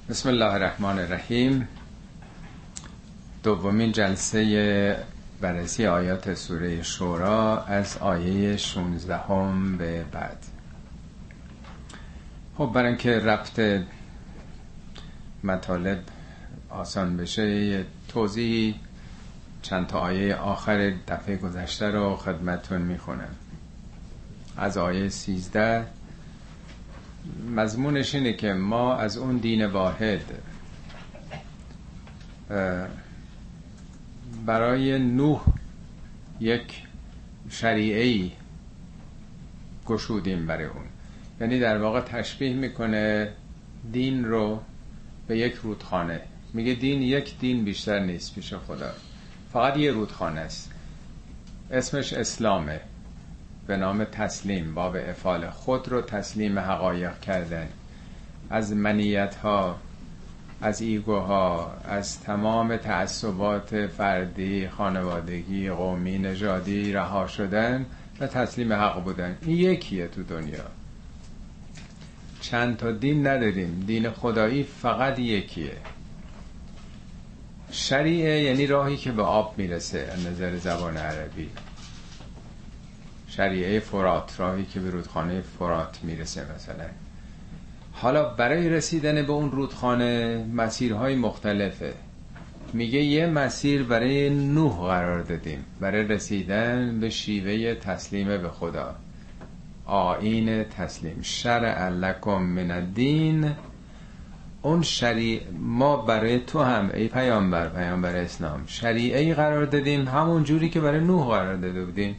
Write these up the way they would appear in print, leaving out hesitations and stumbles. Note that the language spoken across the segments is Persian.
بسم الله الرحمن الرحیم. دومین جلسه بررسی آیات سوره شورا از آیه 16 به بعد. خب برای اینکه ربط مطالب آسان بشه یه توضیح چند تا آیه آخر دفعه گذشته رو خدمتتون میخونم. از آیه 13 مضمونش اینه که ما از اون دین واحد برای نوح یک شریعه‌ای گشودیم برای اون. یعنی در واقع تشبیه میکنه دین رو به یک رودخانه. میگه دین یک دین بیشتر نیست پیش خدا، فقط یه رودخانه است، اسمش اسلامه، به نام تسلیم، باب افعال، خود رو تسلیم حقایق کردن، از منیت ها، از ایگوها، از تمام تعصبات فردی، خانوادگی، قومی، نژادی رها شدن و تسلیم حق بودن. این یکیه تو دنیا، چند تا دین نداریم، دین خدایی فقط یکیه. شریعه یعنی راهی که به آب میرسه از نظر زبان عربی. شریعه فرات، راهی که به رودخانه فرات میرسه مثلا. حالا برای رسیدن به اون رودخانه مسیرهای مختلفه. میگه یه مسیر برای نوح قرار دادیم برای رسیدن به شیوه تسلیم به خدا، آیین تسلیم. شرع لکم من الدین، اون ما برای تو هم ای پیامبر اسلام شریعه‌ای قرار دادیم همون جوری که برای نوح قرار داده بودیم.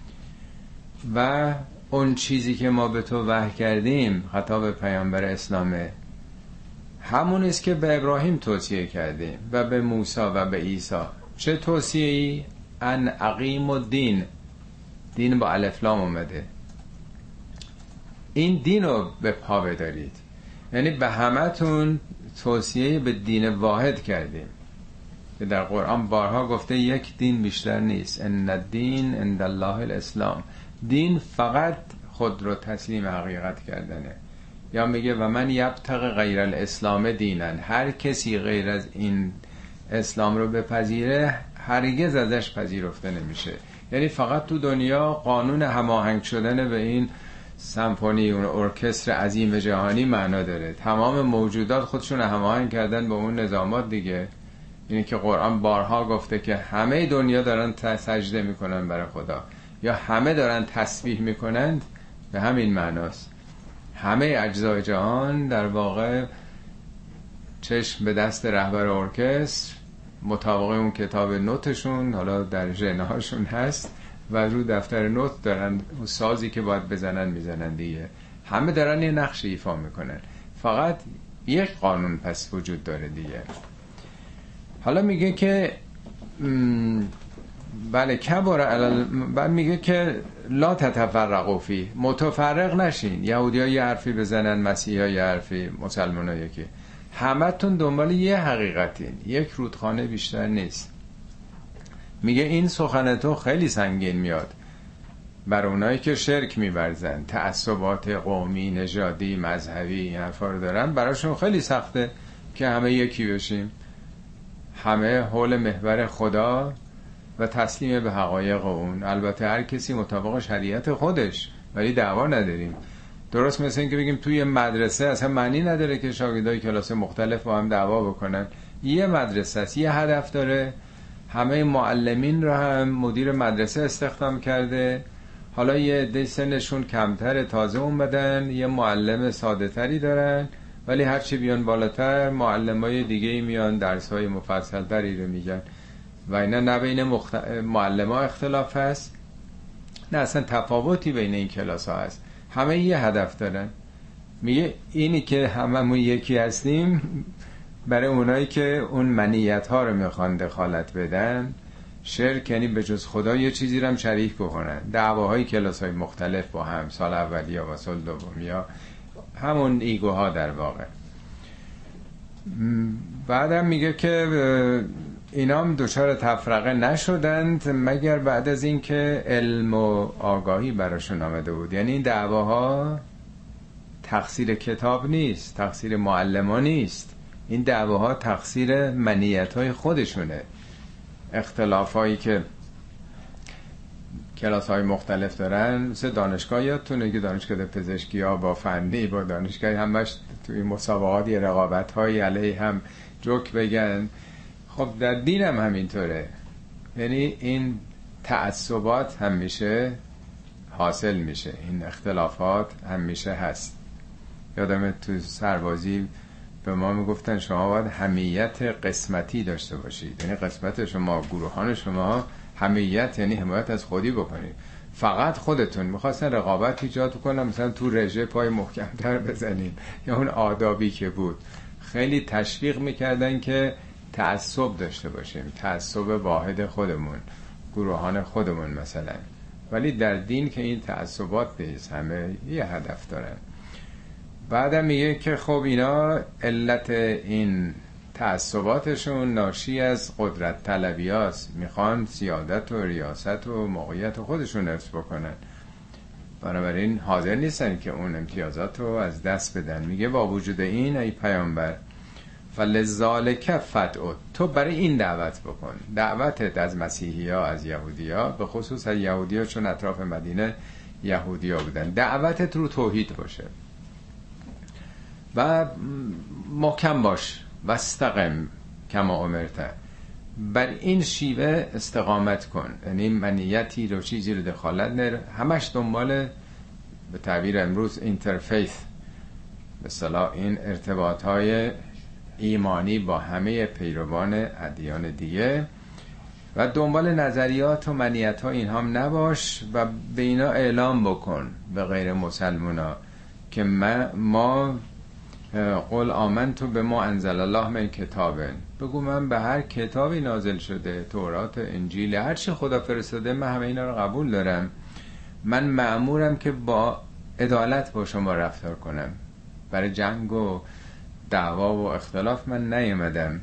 و اون چیزی که ما به تو وحی کردیم، خطاب پیامبر اسلامه، همون است که به ابراهیم توصیه کردیم و به موسی و به عیسی. چه توصیه‌ای؟ ان اقیم الدین، دین با الف لام اومده، این دین رو به پا بدارید. یعنی به همتون توصیه به دین واحد کردیم که در قرآن بارها گفته یک دین بیشتر نیست. ان الدین عند الله الاسلام، دین فقط خود رو تسلیم حقیقت کردنه. یا میگه و من یبتغی غیر الاسلام دینن، هر کسی غیر از این اسلام رو بپذیره هرگز ازش پذیرفته نمیشه. یعنی فقط تو دنیا قانون هماهنگ شدن به این سمفونی، اون ارکستر عظیم جهانی معنا داره. تمام موجودات خودشون هماهنگ کردن با اون نظامات دیگه. اینی که قرآن بارها گفته که همه دنیا دارن سجده میکنن برای خدا، یا همه دارن تسبیح میکنند، به همین معناست. همه اجزای جهان در واقع چشم به دست رهبر ارکستر مطابق اون کتاب نوتشون، حالا در ژنهاشون هست و رو دفتر نوت دارن اون سازی که باید بزنن میزنن دیگه. همه دارن یه نقش ایفا میکنن، فقط یک قانون پس وجود داره دیگه. حالا میگه که بله بعد میگه که لا تتفرقوا فی، متفرق نشین. یهودی‌ها یه حرفی بزنن، مسیحی‌ها یه حرفی، مسلمان‌ها یکی، همتون دنبال یه حقیقتین، یک رودخانه بیشتر نیست. میگه این سخن تو خیلی سنگین میاد بر اونایی که شرک می‌ورزن، تعصبات قومی، نژادی، مذهبی این حرفا رو دارن، براشون خیلی سخته که همه یکی بشیم، همه حول محور خدا و تسلیم به حقایق اون. البته هر کسی مطابق شریعت خودش، ولی دعوا نداریم. درست مثل این که بگیم توی مدرسه اصلا معنی نداره که شاگردای کلاس مختلف با هم دعوا بکنن. یه مدرسه است، یه هدف داره. همه معلمین رو هم مدیر مدرسه استخدام کرده. حالا یه عده سنشون کمتر تازه اومدن، یه معلم ساده تری دارن، ولی هرچی بیان بالاتر معلمای دیگه میان درس‌های مفصل تری رو میگن. و اینا نه بین معلم ها اختلاف هست، نه اصلا تفاوتی بین این کلاس ها هست، همه یه هدف دارن. میگه اینی که هممون یکی هستیم برای اونایی که اون منیت ها رو میخوان دخالت بدن، شرک یعنی به جز خدا یه چیزی رو هم شریک بکنن، دعواهای کلاس های مختلف با هم، سال اولیا و سال دومیا، همون ایگوها در واقع. بعدم میگه که اینا هم دچار تفرقه نشدند مگر بعد از این که علم و آگاهی براشون آمده بود. یعنی این دعواها تقصیر کتاب نیست، تقصیر معلمان نیست، این دعواها تقصیر منیت‌های خودشونه. اختلافایی که کلاس‌های مختلف دارن، مثل دانشگاه یادتونه که دانشگاه پزشکی ها با فنی با دانشگاه همش توی مسابقات یه رقابت‌های علیه هم جوک بگن. خب در دین هم همینطوره، یعنی این تعصبات همیشه حاصل میشه، این اختلافات همیشه هست. یادمه تو سربازی به ما میگفتن شما باید حمیت قسمتی داشته باشید، یعنی قسمت شما، گروهان شما حمیت یعنی حمایت از خودی بکنید، فقط خودتون. میخواستن رقابت ایجاد کنن، مثلا تو رژه پای محکمتر بزنیم یا اون آدابی که بود. خیلی تشویق میکردن که تعصب داشته باشیم، تعصب واحد خودمون، گروهان خودمون مثلا. ولی در دین که این تعصبات نیست، همه یه هدف دارن. بعدم میگه که خب اینا علت این تعصباتشون ناشی از قدرت طلبی هاست، میخوان سیادت و ریاست و موقعیت خودشون حفظ بکنن، بنابراین حاضر نیستن که اون امتیازات رو از دست بدن. میگه با وجود این ای پیامبر فلذالک فدع، تو برای این دعوت بکن. دعوتت از مسیحی ها، از یهودی ها، به خصوص از یهودی ها چون اطراف مدینه یهودی ها بودن، دعوتت رو توحید باشه و محکم باش واستقم کما امرت، بر این شیوه استقامت کن، یعنی منیتی رو چیزی رو دخالت نره، همش دنبال به تعبیر امروز اینترفیث، به اصطلاح این ارتباط های ایمانی با همه پیروان ادیان دیگه و دنبال نظریات و منیت ها این هم نباش و به اینا اعلام بکن به غیر مسلمونا که ما قل آمنتو به ما انزل الله من کتابن، بگو من به هر کتابی نازل شده، تورات، انجیل، هر چی خدا فرستاده من همه اینا رو قبول دارم. من مأمورم که با عدالت با شما رفتار کنم، برای جنگ و دعوا و اختلاف من نیومدم.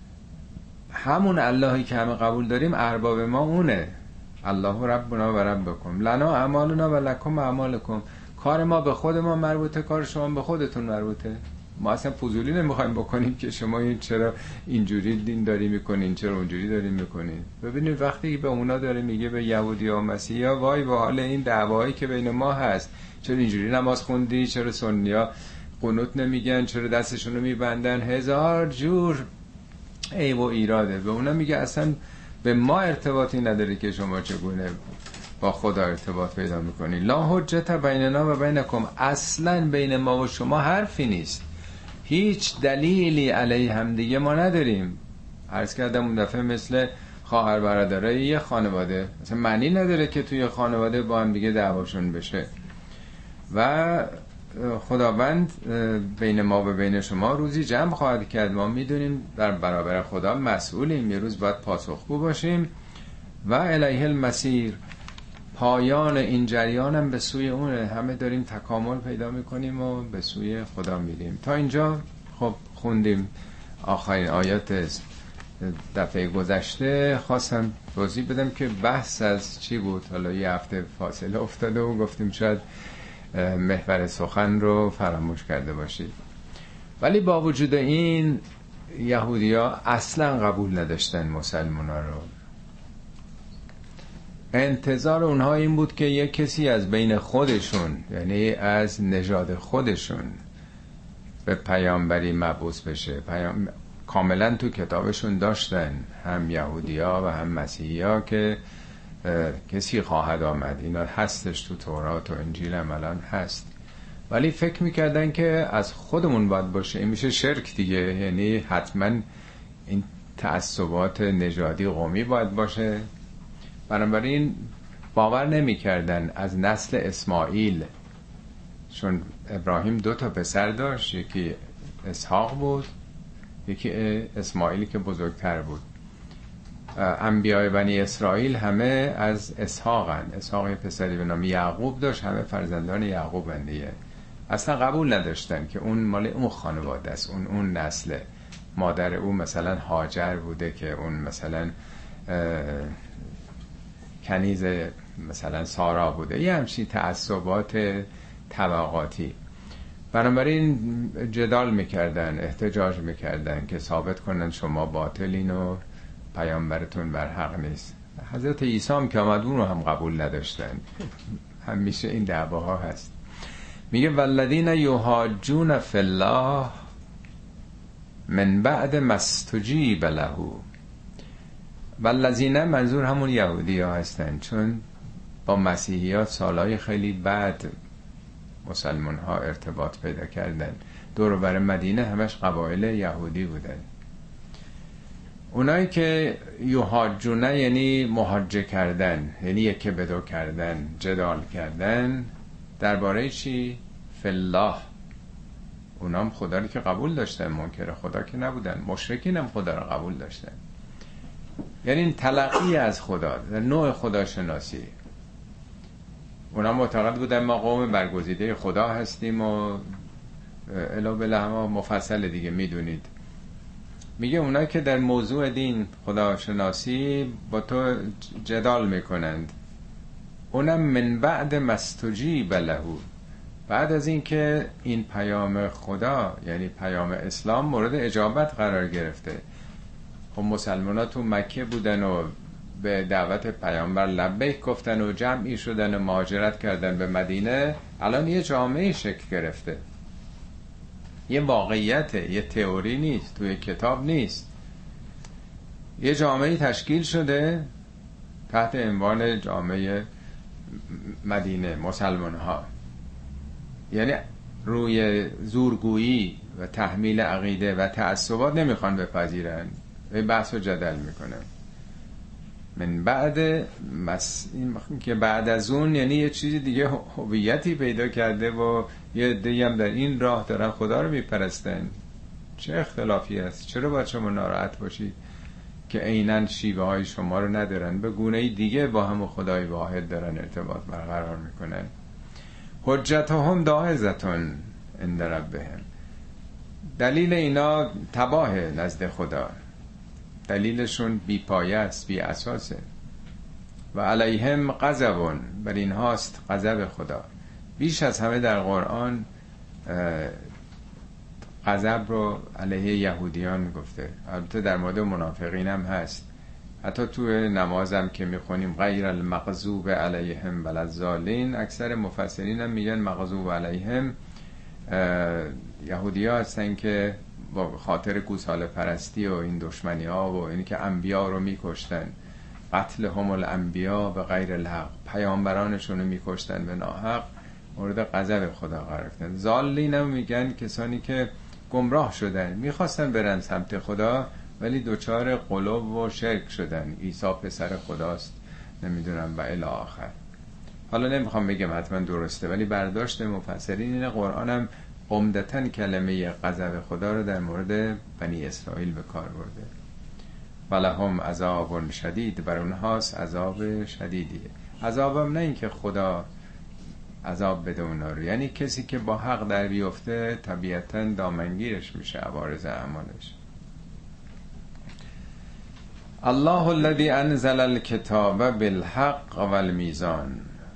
همون اللهی که همه قبول داریم ارباب ما اونه، الله ربنا و ربکم لنا اعمالنا و لکم اعمالکم. کار ما به خود ما مربوطه، کار شما به خودتون مربوطه. ما اصلا فضولی نمیخوایم بکنیم که شما این چرا اینجوری دین داری میکنین، چرا اونجوری داری میکنین. ببینید وقتی به اونا داره میگه به یهودی و مسیحی ها وای به حال این دعوایی که بین ما هست، چرا اینجوری نماز خوندی، چرا سنی ها قنوت نمیگن، چرا دستشون رو میبندن، هزار جور عیب و ایراده. به اونا میگه اصلا به ما ارتباطی نداره که شما چگونه با خدا ارتباط پیدا میکنی. لا حجت بیننا و بینکم، اصلا بین ما و شما حرفی نیست، هیچ دلیلی علیه هم دیگه ما نداریم. عرض کردم اون دفعه مثل خواهر برادرای یه خانواده، مثلا معنی نداره که توی خانواده با هم دیگه دعواشون بشه و خداوند بین ما و بین شما روزی جمع خواهد کرد. ما میدونیم در برابر خدا مسئولیم، یه روز باید پاسخگو باشیم و الیه المسیر، پایان این جریان هم به سوی اونه. همه داریم تکامل پیدا میکنیم و به سوی خدا میریم. تا اینجا خب خوندیم آخرین آیات دفعه گذشته. خواستم توضیح بدم که بحث از چی بود. حالا یه هفته فاصله افتاده و گفتیم شاید محور سخن رو فراموش کرده باشید. ولی با وجود این یهودی‌ها اصلا قبول نداشتن مسلمان‌ها رو. انتظار اونها این بود که یک کسی از بین خودشون، یعنی از نژاد خودشون، به پیامبری مبعوث بشه. کاملا تو کتابشون داشتن هم یهودی‌ها و هم مسیحی‌ها که کسی خواهد آمد، اینا هستش تو تورات و انجیل هم الان هست. ولی فکر میکردن که از خودمون باید باشه، این میشه شرک دیگه، یعنی حتما این تعصبات نژادی قومی باید باشه. بنابراین باور نمیکردن از نسل اسماعیل، چون ابراهیم 2 پسر داشت، یکی اسحاق بود، یکی اسماعیلی که بزرگتر بود. انبیاء بنی اسرائیل همه از اسحاقن. اسحاق یه پسری به نام یعقوب داشت، همه فرزندان یعقوب دیگه. اصلا قبول نداشتن که اون مال اون خانواده است، اون نسله. مادر او مثلا هاجر بوده که اون مثلا کنیز مثلا سارا بوده، یه همچین تعصبات طبقاتی. بنابراین جدال میکردن، احتجاج میکردن که ثابت کنن شما باطلین و پیامبرتون بر حق نیست. حضرت عیسی هم که آمد اون رو هم قبول نداشتن. همیشه این دعواها هست. میگه والذین یحاجون فی الله من بعد ما استجیب له. والذین منظور همون یهودی ها هستن، چون با مسیحیات سالهای خیلی بعد مسلمان ها ارتباط پیدا کردن. دور و بر مدینه همش قبایل یهودی بودن. اونایی که یحاجونه یعنی محاجه کردن، یعنی یکی بدو کردن، جدال کردن درباره چی؟ فی الله. اونام خدا رو که قبول داشتن، منکر خدا که نبودن. مشرکین هم خدا رو قبول داشتن. یعنی این تلقی از خدا، نوع خداشناسی. اونا معتقد بودن ما قوم برگزیده خدا هستیم و الا بالله مفصل دیگه میدونید. میگه اونایی که در موضوع دین خداشناسی با تو جدال میکنند، اونم من بعد ما استجیب له، بعد از این که این پیام خدا یعنی پیام اسلام مورد اجابت قرار گرفته. خب مسلمان‌ها تو مکه بودن و به دعوت پیامبر لبیک گفتن و جمعی شدن و مهاجرت کردن به مدینه. الان یه جامعه شکل گرفته، یه واقعیته، یه تئوری نیست، توی کتاب نیست. یه جامعه تشکیل شده تحت عنوان جامعه مدینه، مسلمان ها. یعنی روی زورگویی و تحمیل عقیده و تعصبات نمیخوان بپذیرن، به بحث و جدل میکنن. من بعد که بعد از اون یعنی یه چیزی دیگه هویتی پیدا کرده و یه عده‌ای هم در این راه دارن خدا رو میپرستن. چه اختلافی هست؟ چرا باید شما ناراحت باشید که عیناً شیوه های شما رو ندارن، به گونه دیگه با هم خدای واحد دارن ارتباط برقرار میکنن. حجتهم داحضة عند ربهم. دلیل اینا تباه نزد خدا، دلیلشون بی پایه است، بی اساسه. و علیهم غضب، بر اینهاست غضب خدا. بیش از همه در قرآن غضب رو علیه یهودیان گفته. البته در مورد منافقین هم هست. حتی تو نمازم که میخونیم غیر المغضوب علیهم ولا الضالین، اکثر مفسرین هم میگن مغضوب علیهم یهودی ها هستن که با خاطر گوساله پرستی و این دشمنی ها و اینی که انبیا رو میکشتن، قتل هم الانبیا به غیر الحق، پیامبرانشون رو میکشتن به ناحق، مورد غضب خدا قرار گرفتن. ضالین هم میگن کسانی که گمراه شدن، میخواستن برن سمت خدا ولی دوچار قلوب و شرک شدن. عیسی پسر خداست نمیدونم و الی آخر. حالا نمیخوام بگم حتما درسته، ولی برداشت مفسرین این قرآن هم عمدتاً کلمه غضب خدا رو در مورد بنی اسرائیل به کار برده. ولهم عذاب شدید، بر اونهاست عذاب شدیدیه. عذابم نه این که خدا عذاب بده اونا رو، یعنی کسی که با حق در بیفته طبیعتاً دامنگیرش میشه عوارض اعمالش. الله الذي انزل الكتاب بالحق والمیزان.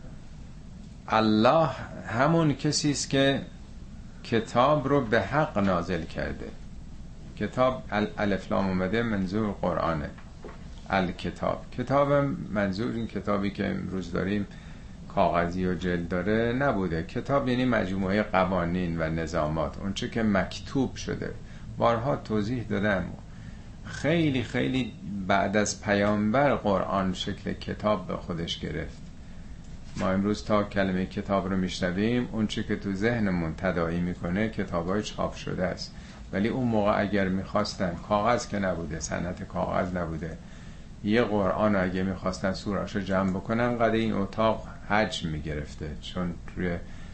الله همون کسی است که کتاب رو به حق نازل کرده. کتاب الف لام اومده منظور قرآنه. الکتاب، کتابم منظور این کتابی که امروز داریم کاغذی و جلد داره نبوده. کتاب یعنی مجموعه قوانین و نظامات، اون چه که مکتوب شده. بارها توضیح دادم خیلی خیلی بعد از پیامبر قرآن شکل کتاب به خودش گرفت. ما امروز تا کلمه کتاب رو میشنویم، اون چی که تو ذهنمون تداعی میکنه کتابای چاپ شده است. ولی اون موقع اگر میخواستن، کاغذ که نبوده، صنعت کاغذ نبوده، یه قرآن اگه میخواستن سوراشو جمع بکنن قد این اتاق حجم میگرفته، چون روی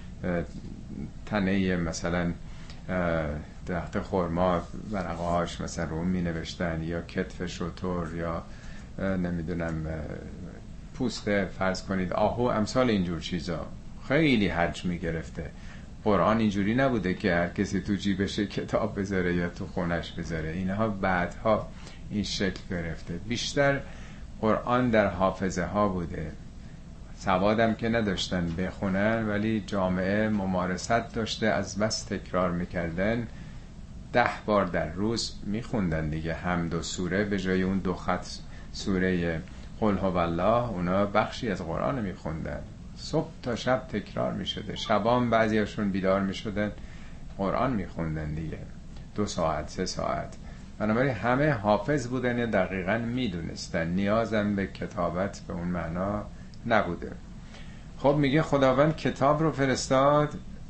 تنه مثلا درخت خرما ورقهاش مثلا رو می نوشتن، یا کتف شتر، یا نمیدونم پوست فرض کنید آهو، امثال اینجور چیزا خیلی حجم می گرفته. قرآن اینجوری نبوده که هر کسی تو جیبش کتاب بذاره یا تو خونش بذاره. اینها بعدها این شکل گرفته. بیشتر قرآن در حافظه ها بوده، سوادم که نداشتن بخونن، ولی جامعه ممارست داشته، از بس تکرار میکردن 10 بار در روز میخوندن دیگه، حمد و سوره به جای اون 2 خط سوره قل هو الله، اونا بخشی از قرآن میخوندن، صبح تا شب تکرار میشده، شبان بعضیاشون بیدار میشدن قرآن میخوندن دیگه 2 ساعت 3 ساعت. بنابراین همه حافظ بودن یا دقیقا میدونستن، نیازم به کتابت به اون معنا نبوده. خب میگه خداوند کتاب رو فرستاد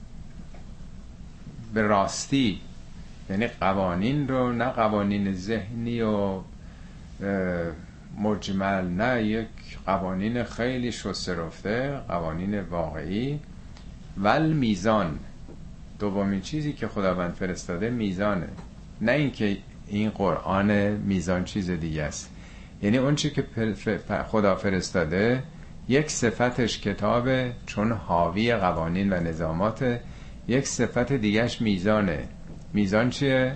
به راستی، یعنی قوانین رو، نه قوانین ذهنی و مجمل، نه، یک قوانین خیلی شسته رفته، قوانین واقعی. ول میزان، دومین چیزی که خداوند فرستاده میزانه، نه اینکه این قرآن میزان چیز دیگه است. یعنی اون چی که خدا فرستاده یک صفتش کتابه چون حاوی قوانین و نظامات، یک صفت دیگهش میزانه. میزان چیه؟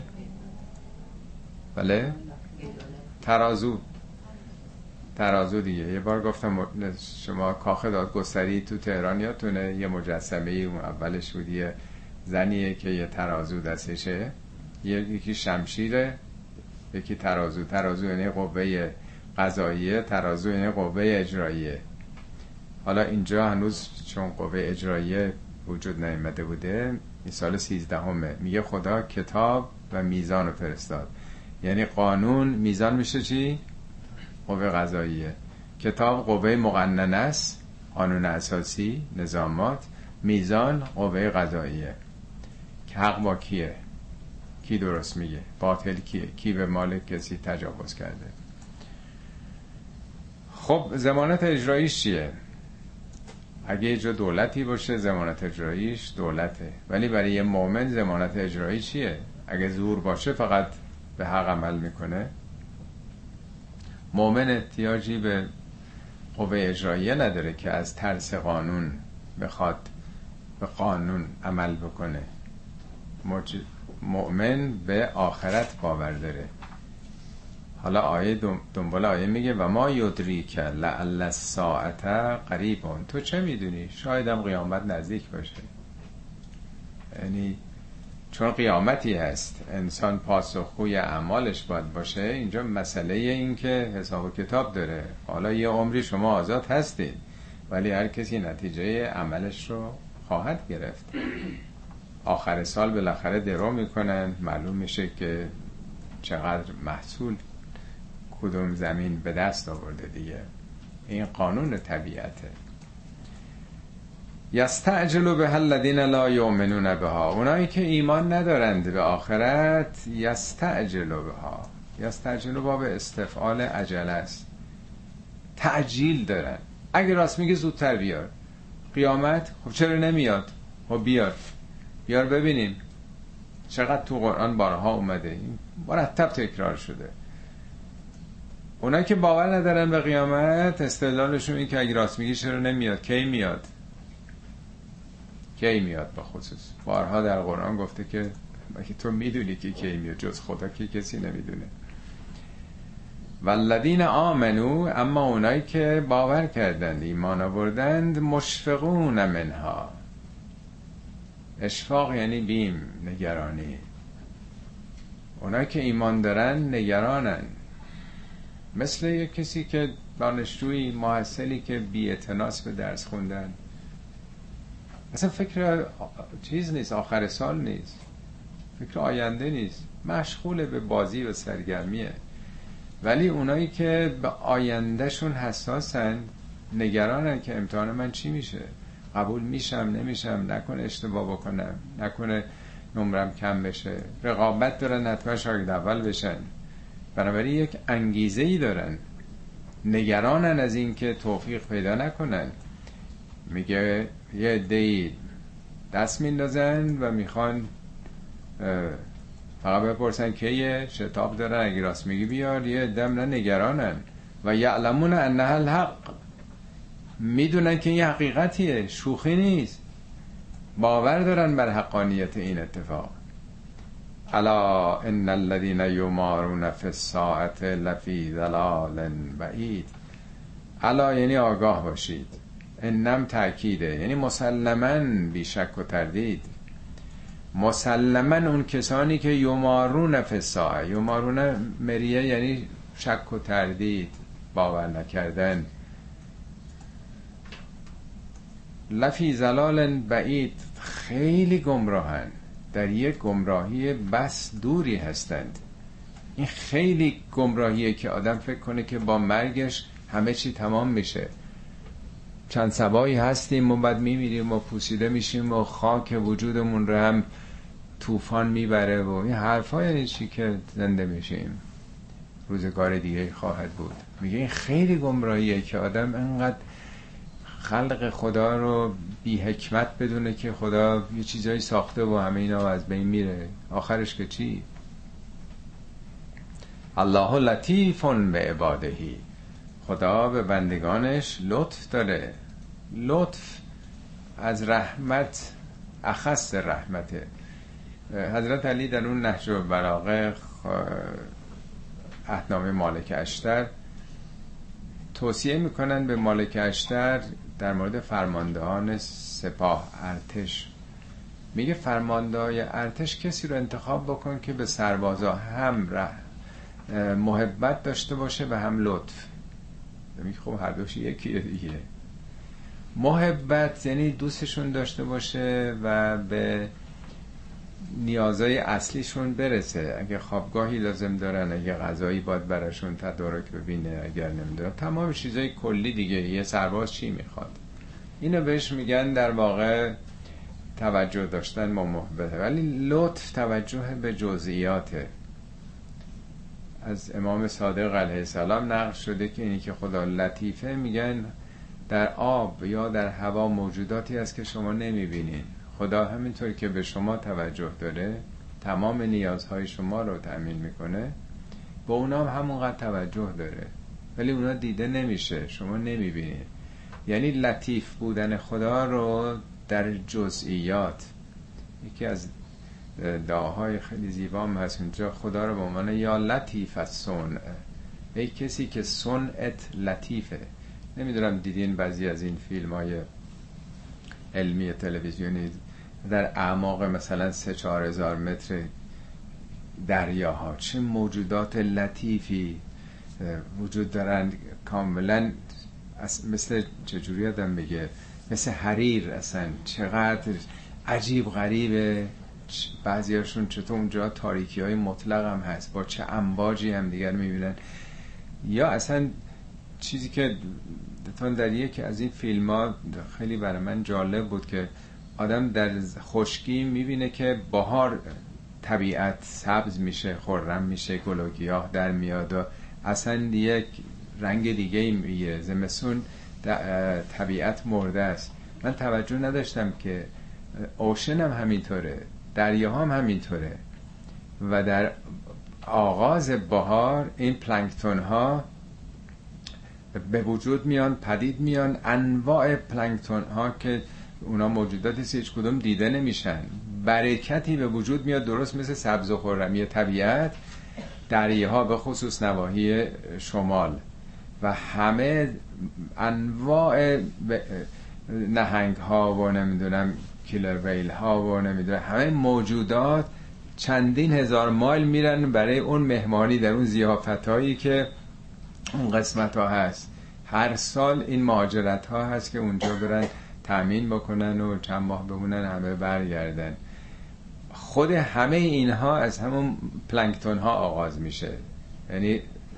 بله؟ ترازو دیگه. یه بار گفتم شما کاخ دادگستری تو تهران یادتونه یه مجسمه اون اولش بود، یه زنیه که یه ترازو دستشه، یکی شمشیره، یکی ترازو. ترازو یعنی قوه قضاییه، ترازو یعنی قوه اجراییه. حالا اینجا هنوز چون قوه اجراییه وجود نیامده بوده، این سال 13 میگه خدا کتاب و میزان رو فرستاد. یعنی قانون، میزان میشه چی؟ قوه قضاییه. کتاب قوه مقننه است، قانون اساسی، نظامات. میزان قوه قضاییه که حق با کیه، کی درست میگه، باطل کیه، کی به مال کسی تجاوز کرده. خب ضمانت اجراییش چیه؟ اگه یه جا دولتی باشه ضمانت اجراییش دولته، ولی برای یه مؤمن ضمانت اجرایی چیه؟ اگه زور باشه فقط به حق عمل میکنه. مؤمن احتیاجی به قوه اجراییه نداره که از ترس قانون بخواد به قانون عمل بکنه. مؤمن به آخرت باور داره. حالا آیه دنبال آیه میگه و ما یدریک لعل الساعة قریبون، تو چه میدونی شایدم قیامت نزدیک باشه. یعنی چون قیامتی هست، انسان پاسخگوی اعمالش باید باشه. اینجا مسئله این که حساب و کتاب داره. حالا یه عمری شما آزاد هستید، ولی هر کسی نتیجه عملش رو خواهد گرفت. آخر سال بالاخره درو میکنن، معلوم میشه که چقدر محصول کدوم زمین به دست آورده دیگه. این قانون طبیعته. یستعجل به الذین لا یؤمنون بها، اونایی که ایمان ندارند به آخرت. یستعجل بها، یستعجل باب استفعال عجله است، تعجیل دارن. اگه راست میگه زودتر بیار قیامت. خب چرا نمیاد؟ خب بیار ببینیم. چقدر تو قرآن بارها اومده، این مرتب تکرار شده. اونایی که باور ندارن به قیامت، استدلالشون این که اگه راست میگی چرا نمیاد؟ کی میاد به خصوص بارها در قرآن گفته که تو میدونی که کی میاد، جز خدا که کسی نمیدونه. والذین آمنو، اما اونایی که باور کردند، ایمان آوردند، مشفقون منها. اشفاق یعنی بیم، نگرانی. اونایی که ایمان دارن نگرانن. مثل یک کسی که دانشجویی محصلی که بی‌اعتناس به درس خوندن، اصلا فکر چیز نیست، آخر سال نیست، فکر آینده نیست، مشغول به بازی و سرگرمیه. ولی اونایی که به آیندهشون حساسن، نگرانن که امتحان من چی میشه، قبول میشم نمیشم، نکنه اشتباه بکنم، نکنه نمرم کم بشه، رقابت دارن حتما شاگرد اول بشن. بنابراین یک انگیزه‌ای دارن، نگرانن از این که توفیق پیدا نکنن. میگه یه عده‌ای دست میندازن و میخوان فقط بپرسن کیه، شتاب دارن، اگه راست میگی بیار. یه عده هم نگرانن و یعلمون انها الحق، میدونن که این حقیقتیه، شوخی نیست، باور دارن بر حقانیت این اتفاق. الا ان الذين یمارون فی الساعة لفی ضلال بعید. الا یعنی آگاه باشید، انم تأکیده، یعنی مسلماً بی شک و تردید. مسلماً اون کسانی که یمارون فی الساعه، یمارون مریه یعنی شک و تردید، باور نکردن، لفی ضلال بعید، خیلی گمراهن، در یک گمراهی بس دوری هستند. این خیلی گمراهیه که آدم فکر کنه که با مرگش همه چی تمام میشه. چند سبایی هستیم و بعد میمیریم و پوسیده میشیم و خاک وجودمون رو هم طوفان میبره و این حرفا. یعنی چی که زنده میشیم روزگار دیگه خواهد بود؟ میگه این خیلی گمراهیه که آدم انقدر خلق خدا رو بی حکمت بدونه که خدا یه چیزایی ساخته و همه اینا از بین میره، آخرش که چی؟ الله لطیف به عبادهی، خدا به بندگانش لطف داره. لطف از رحمت اخص رحمته. حضرت علی در اون نهج البلاغه عهدنامه مالک اشتر توصیه میکنن به مالک اشتر در مورد فرماندهان سپاه ارتش. میگه فرماندهای ارتش کسی رو انتخاب بکن که به سربازا هم محبت داشته باشه و هم لطف. میگه خب هر دوش یکیه دیگه. محبت یعنی دوستشون داشته باشه و به نیازهای اصلیشون برسه. اگه خوابگاهی لازم دارن، اگه غذایی باید براشون تدارک ببینه، اگر نمیدونم تمام چیزای کلی دیگه. یه سرباز چی میخواد؟ اینو بهش میگن در واقع توجه داشتن با محبته. ولی لطف توجه به جزئیاته. از امام صادق علیه السلام نقل شده که اینی که خدا لطیفه، میگن در آب یا در هوا موجوداتی هست که شما نمیبینین. خدا همینطور که به شما توجه داره، تمام نیازهای شما رو تأمین میکنه، با اونا هم همونقدر توجه داره، ولی اونا دیده نمیشه، شما نمیبینید. یعنی لطیف بودن خدا رو در جزئیات. یکی از دعاهای خیلی زیبا هست اونجا، خدا رو به عنوان یا لطیف الصنع، ای کسی که صنعت لطیفه. نمیدونم دیدین بعضی از این فیلم های علمی تلویزیونی در اعماق مثلا 3-4 هزار متر دریاها چه موجودات لطیفی وجود دارن، کاملا مثل چجوری آدم میگه، مثل حریر. اصلا چقدر عجیب غریبه. بعضی هاشون چطور اونجا تاریکی های مطلق هم هست، با چه امواجی هم دیگر میبینن. یا اصلا چیزی که در یکی از این فیلم ها خیلی برای من جالب بود که آدم در خشکی میبینه که بهار طبیعت سبز میشه، خرم میشه، گل و گیاه در میاد و اصلا یک رنگ دیگه میگه. زمستون طبیعت مرده است. من توجه نداشتم که اوشن هم همینطوره، دریا هم همینطوره. و در آغاز بهار این پلانکتون ها به وجود میان، پدید میان. انواع پلانکتون ها که اونا موجوداتی هیچ کدوم دیده نمیشن، برکتی به وجود میاد، درست مثل سبز و خرمی طبیعت. دریاها به خصوص نواحی شمال و همه انواع نهنگ ها و نمیدونم کیلر ویل ها و نمیدونم همه موجودات چندین هزار مایل میرن برای اون مهمانی در اون ضیافت هایی که اون قسمت ها هست. هر سال این مهاجرت ها هست که اونجا برن تأمین بکنن و چند ماه بمونن همه برگردن. خود همه اینها از همون پلانکتون ها آغاز میشه. یعنی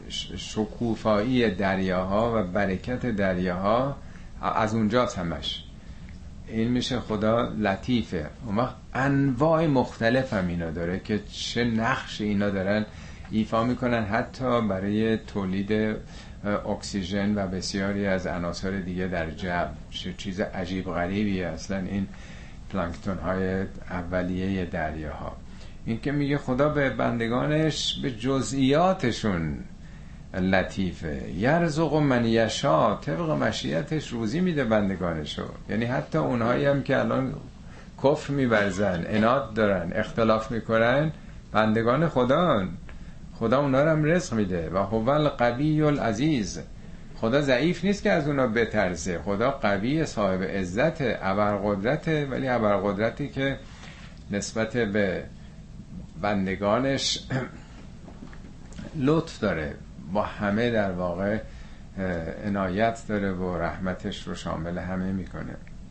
شکوفایی دریاها و برکت دریاها از اونجاست همش. این میشه خدا لطیفه. اون وقت انواع مختلف هم اینا داره که چه نقش اینا دارن ایفا میکنن، حتی برای تولید اکسیژن و بسیاری از عناصر دیگه در جو. چیز عجیب غریبیه اصلا این پلانکتون های اولیه دریاها. این که میگه خدا به بندگانش به جزئیاتشون لطیفه. یرزق من یشا، طبق مشیتش روزی میده بندگانشو. یعنی حتی اونهایی هم که الان کفر می‌ورزن، عناد دارن، اختلاف میکنن، بندگان خدا اونا رو هم رزق میده. و هو القوی العزیز، خدا ضعیف نیست که از اونا بترسه، خدا قوی، صاحب عزت، ابرقدرته، ولی ابرقدرتی که نسبت به بندگانش لطف داره، با همه در واقع عنایت داره و رحمتش رو شامل همه میکنه.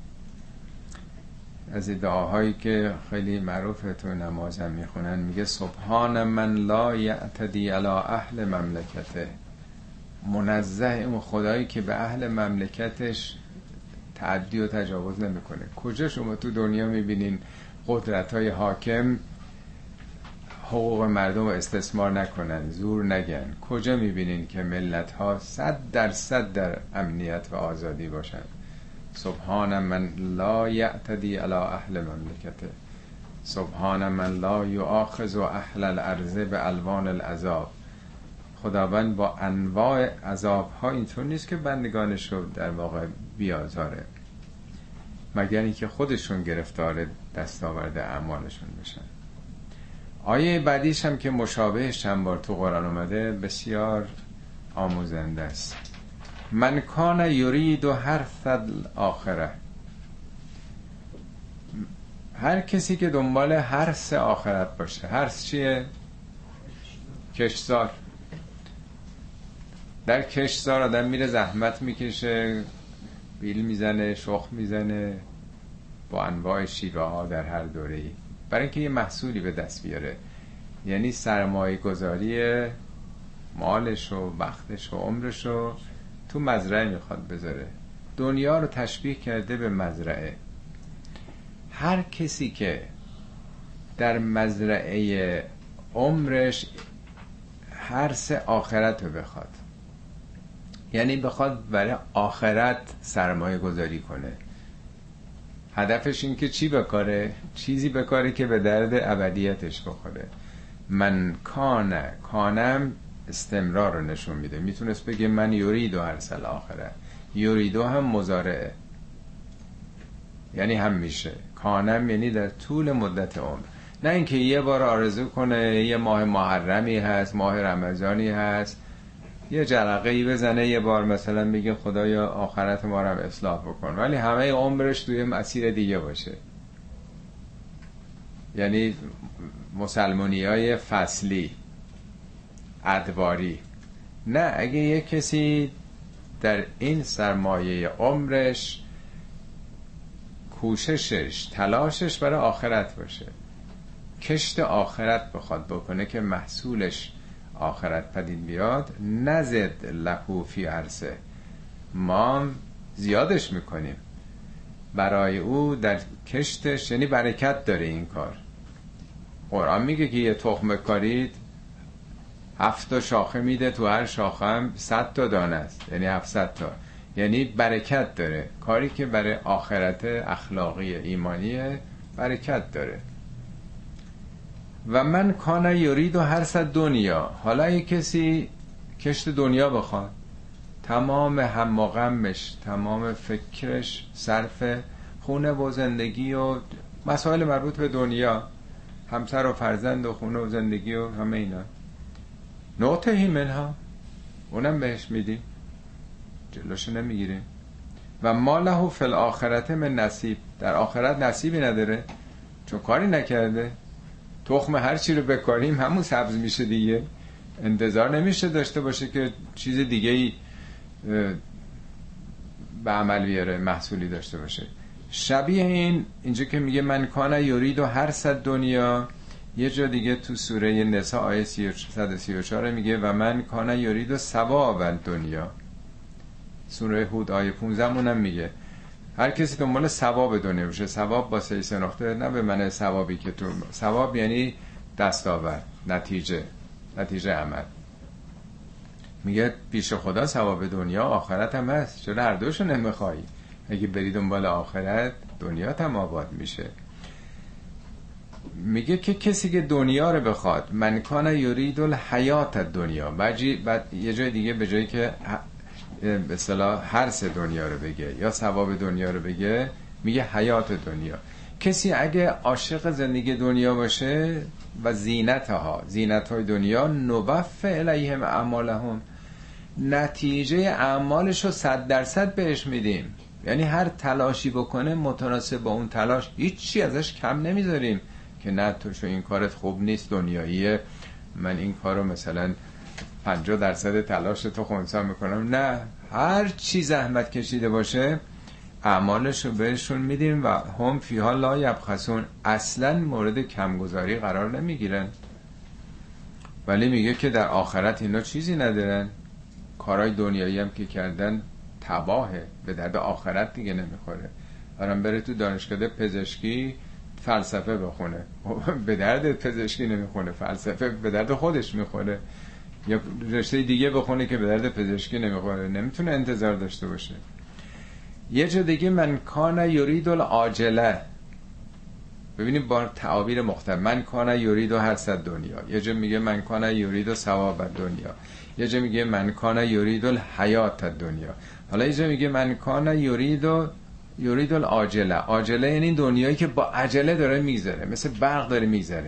از این دعاهایی که خیلی معروفه تو نماز هم میخونن، میگه سبحان من لا یعتدی علی اهل مملکته، منزه اون خدایی که به اهل مملکتش تعدی و تجاوز نمیکنه. کجا شما تو دنیا میبینین قدرت‌های حاکم حقوق مردم رو استثمار نکنن، زور نگن؟ کجا میبینین که ملت‌ها 100% در امنیت و آزادی باشن؟ سبحان من لا یعتدی علی اهل مملکته، سبحان من لا یؤاخذ اهل الارض بالوان العذاب. خداوند با انواع عذاب‌ها اینطور نیست که بندگانش رو در واقع بیازاره، مگر اینکه خودشون گرفتار دستاورد اعمالشون بشن. آیه بعدیش هم که مشابهش چند بار تو قرآن اومده، بسیار آموزنده است. من کان یرید حرث الاخره، هر کسی که دنبال حرث آخرت باشه. حرث چیه؟ کشتزار. در کشتزار آدم میره زحمت میکشه، بیل میزنه، شخم میزنه با انواع شیوه ها در هر دوره‌ای برای اینکه یه محصولی به دست بیاره. یعنی سرمایه گذاری مالش و وقتش و عمرش رو تو مزرعه میخواد بذاره. دنیا رو تشبیه کرده به مزرعه. هر کسی که در مزرعه عمرش حرث آخرت رو بخواد، یعنی بخواد برای آخرت سرمایه گذاری کنه، هدفش این که چی بکاره؟ چیزی بکاره که به درد ابدیتش بخوره. من کانم استمرار رو نشون میده. میتونست بگه من یریدو حرث الاخره، یریدو هم مضارعه، یعنی هم میشه. کانم یعنی در طول مدت عمر، نه اینکه یه بار آرزو کنه یه ماه محرمی هست، ماه رمضانی هست، یه جرقه‌ای بزنه یه بار مثلا بگه خدایا آخرت ما رو هم اصلاح بکن، ولی همه عمرش توی مسیر دیگه باشه. یعنی مسلمانیای فصلی، ادواری. نه، اگه یه کسی در این سرمایه عمرش کوششش، تلاشش برای آخرت باشه، کشت آخرت بخواد بکنه که محصولش آخرت پدید بیاد، نزد لهو فی عرصه، ما زیادش میکنیم برای او در کشتش، یعنی برکت داره این کار. قرآن میگه که یه تخم کارید 7 شاخه میده، تو هر شاخه هم 100 تا دانه است، یعنی 700 تا، یعنی برکت داره. کاری که برای آخرت اخلاقی ایمانیه برکت داره. و من کان یرید و حرث دنیا، حالا یک کسی کشت دنیا بخواد، تمام هم و غمش، تمام فکرش صرف خونه و زندگی و مسائل مربوط به دنیا، همسر و فرزند و خونه و زندگی و همه اینا، نعطیه منها، اونم بهش میدیم، جلوشو نمیگیریم. و ما له فی الاخرة من نصیب، در آخرت نصیبی نداره چون کاری نکرده. تخم هر چی رو بکاریم همون سبز میشه دیگه، انتظار نمیشه داشته باشه که چیز دیگه ای به عمل بیاره، محصولی داشته باشه. شبیه اینجا که میگه من کان یرید و حرث دنیا، یه جا دیگه تو سوره نساء آیه 134 میگه و من کان یرید و ثواب دنیا. سوره هود آیه 15 مونم میگه هر کسی دنبال ثواب دنیا باشه، ثواب با 3 نقطه، نه به معنی ثوابی که تو، ثواب یعنی دستاورد، نتیجه عمل. میگه پیش خدا ثواب دنیا آخرت هم هست، چرا هر دوشو نمیخوایی؟ اگه بری دنبال آخرت، دنیا هم آباد میشه. میگه که کسی که دنیا رو بخواد، من کان یرید الحیات دنیا، بعد یه جای دیگه به جایی که به اصطلاح حرث دنیا رو بگه یا ثواب دنیا رو بگه، میگه حیات دنیا. کسی اگه عاشق زندگی دنیا باشه و زینت‌های دنیا، نوفی الیهم اعمالهم، نتیجه اعمالش رو 100% بهش میدیم. یعنی هر تلاشی بکنه متناسب با اون تلاش هیچی ازش کم نمیذاریم که نه تو این کارت خوب نیست، دنیاییه، من این کارو مثلا 50% تلاش تو خونسا میکنم. نه، هر چی زحمت کشیده باشه اعمالش رو بهشون میدیم و هم فیها لا یبخسون، اصلا مورد کمگذاری قرار نمیگیرن. ولی میگه که در آخرت اینا چیزی ندارن، کارهای دنیایی هم که کردن تباهه، به درد آخرت دیگه نمیخوره. برام بره تو دانشکده پزشکی فلسفه بخونه به درد پزشکی نمیخونه، فلسفه به درد خودش میخوره. یا رشته دیگه بخونه که به درد پزشکی نمیخوره، نمیتونه انتظار داشته باشه. یه جا دیگه من کان یرید العاجله، ببینید با تعابیر مختلف، من کان یرید حرث دنیا، یه جا میگه من کان یرید ثواب دنیا، یه جا میگه من کان یرید الحیات دنیا، حالا یه جا میگه من کان یرید العاجله. عاجله یعنی دنیایی که با عجله داره میگذره، مثل برق داره میگذره.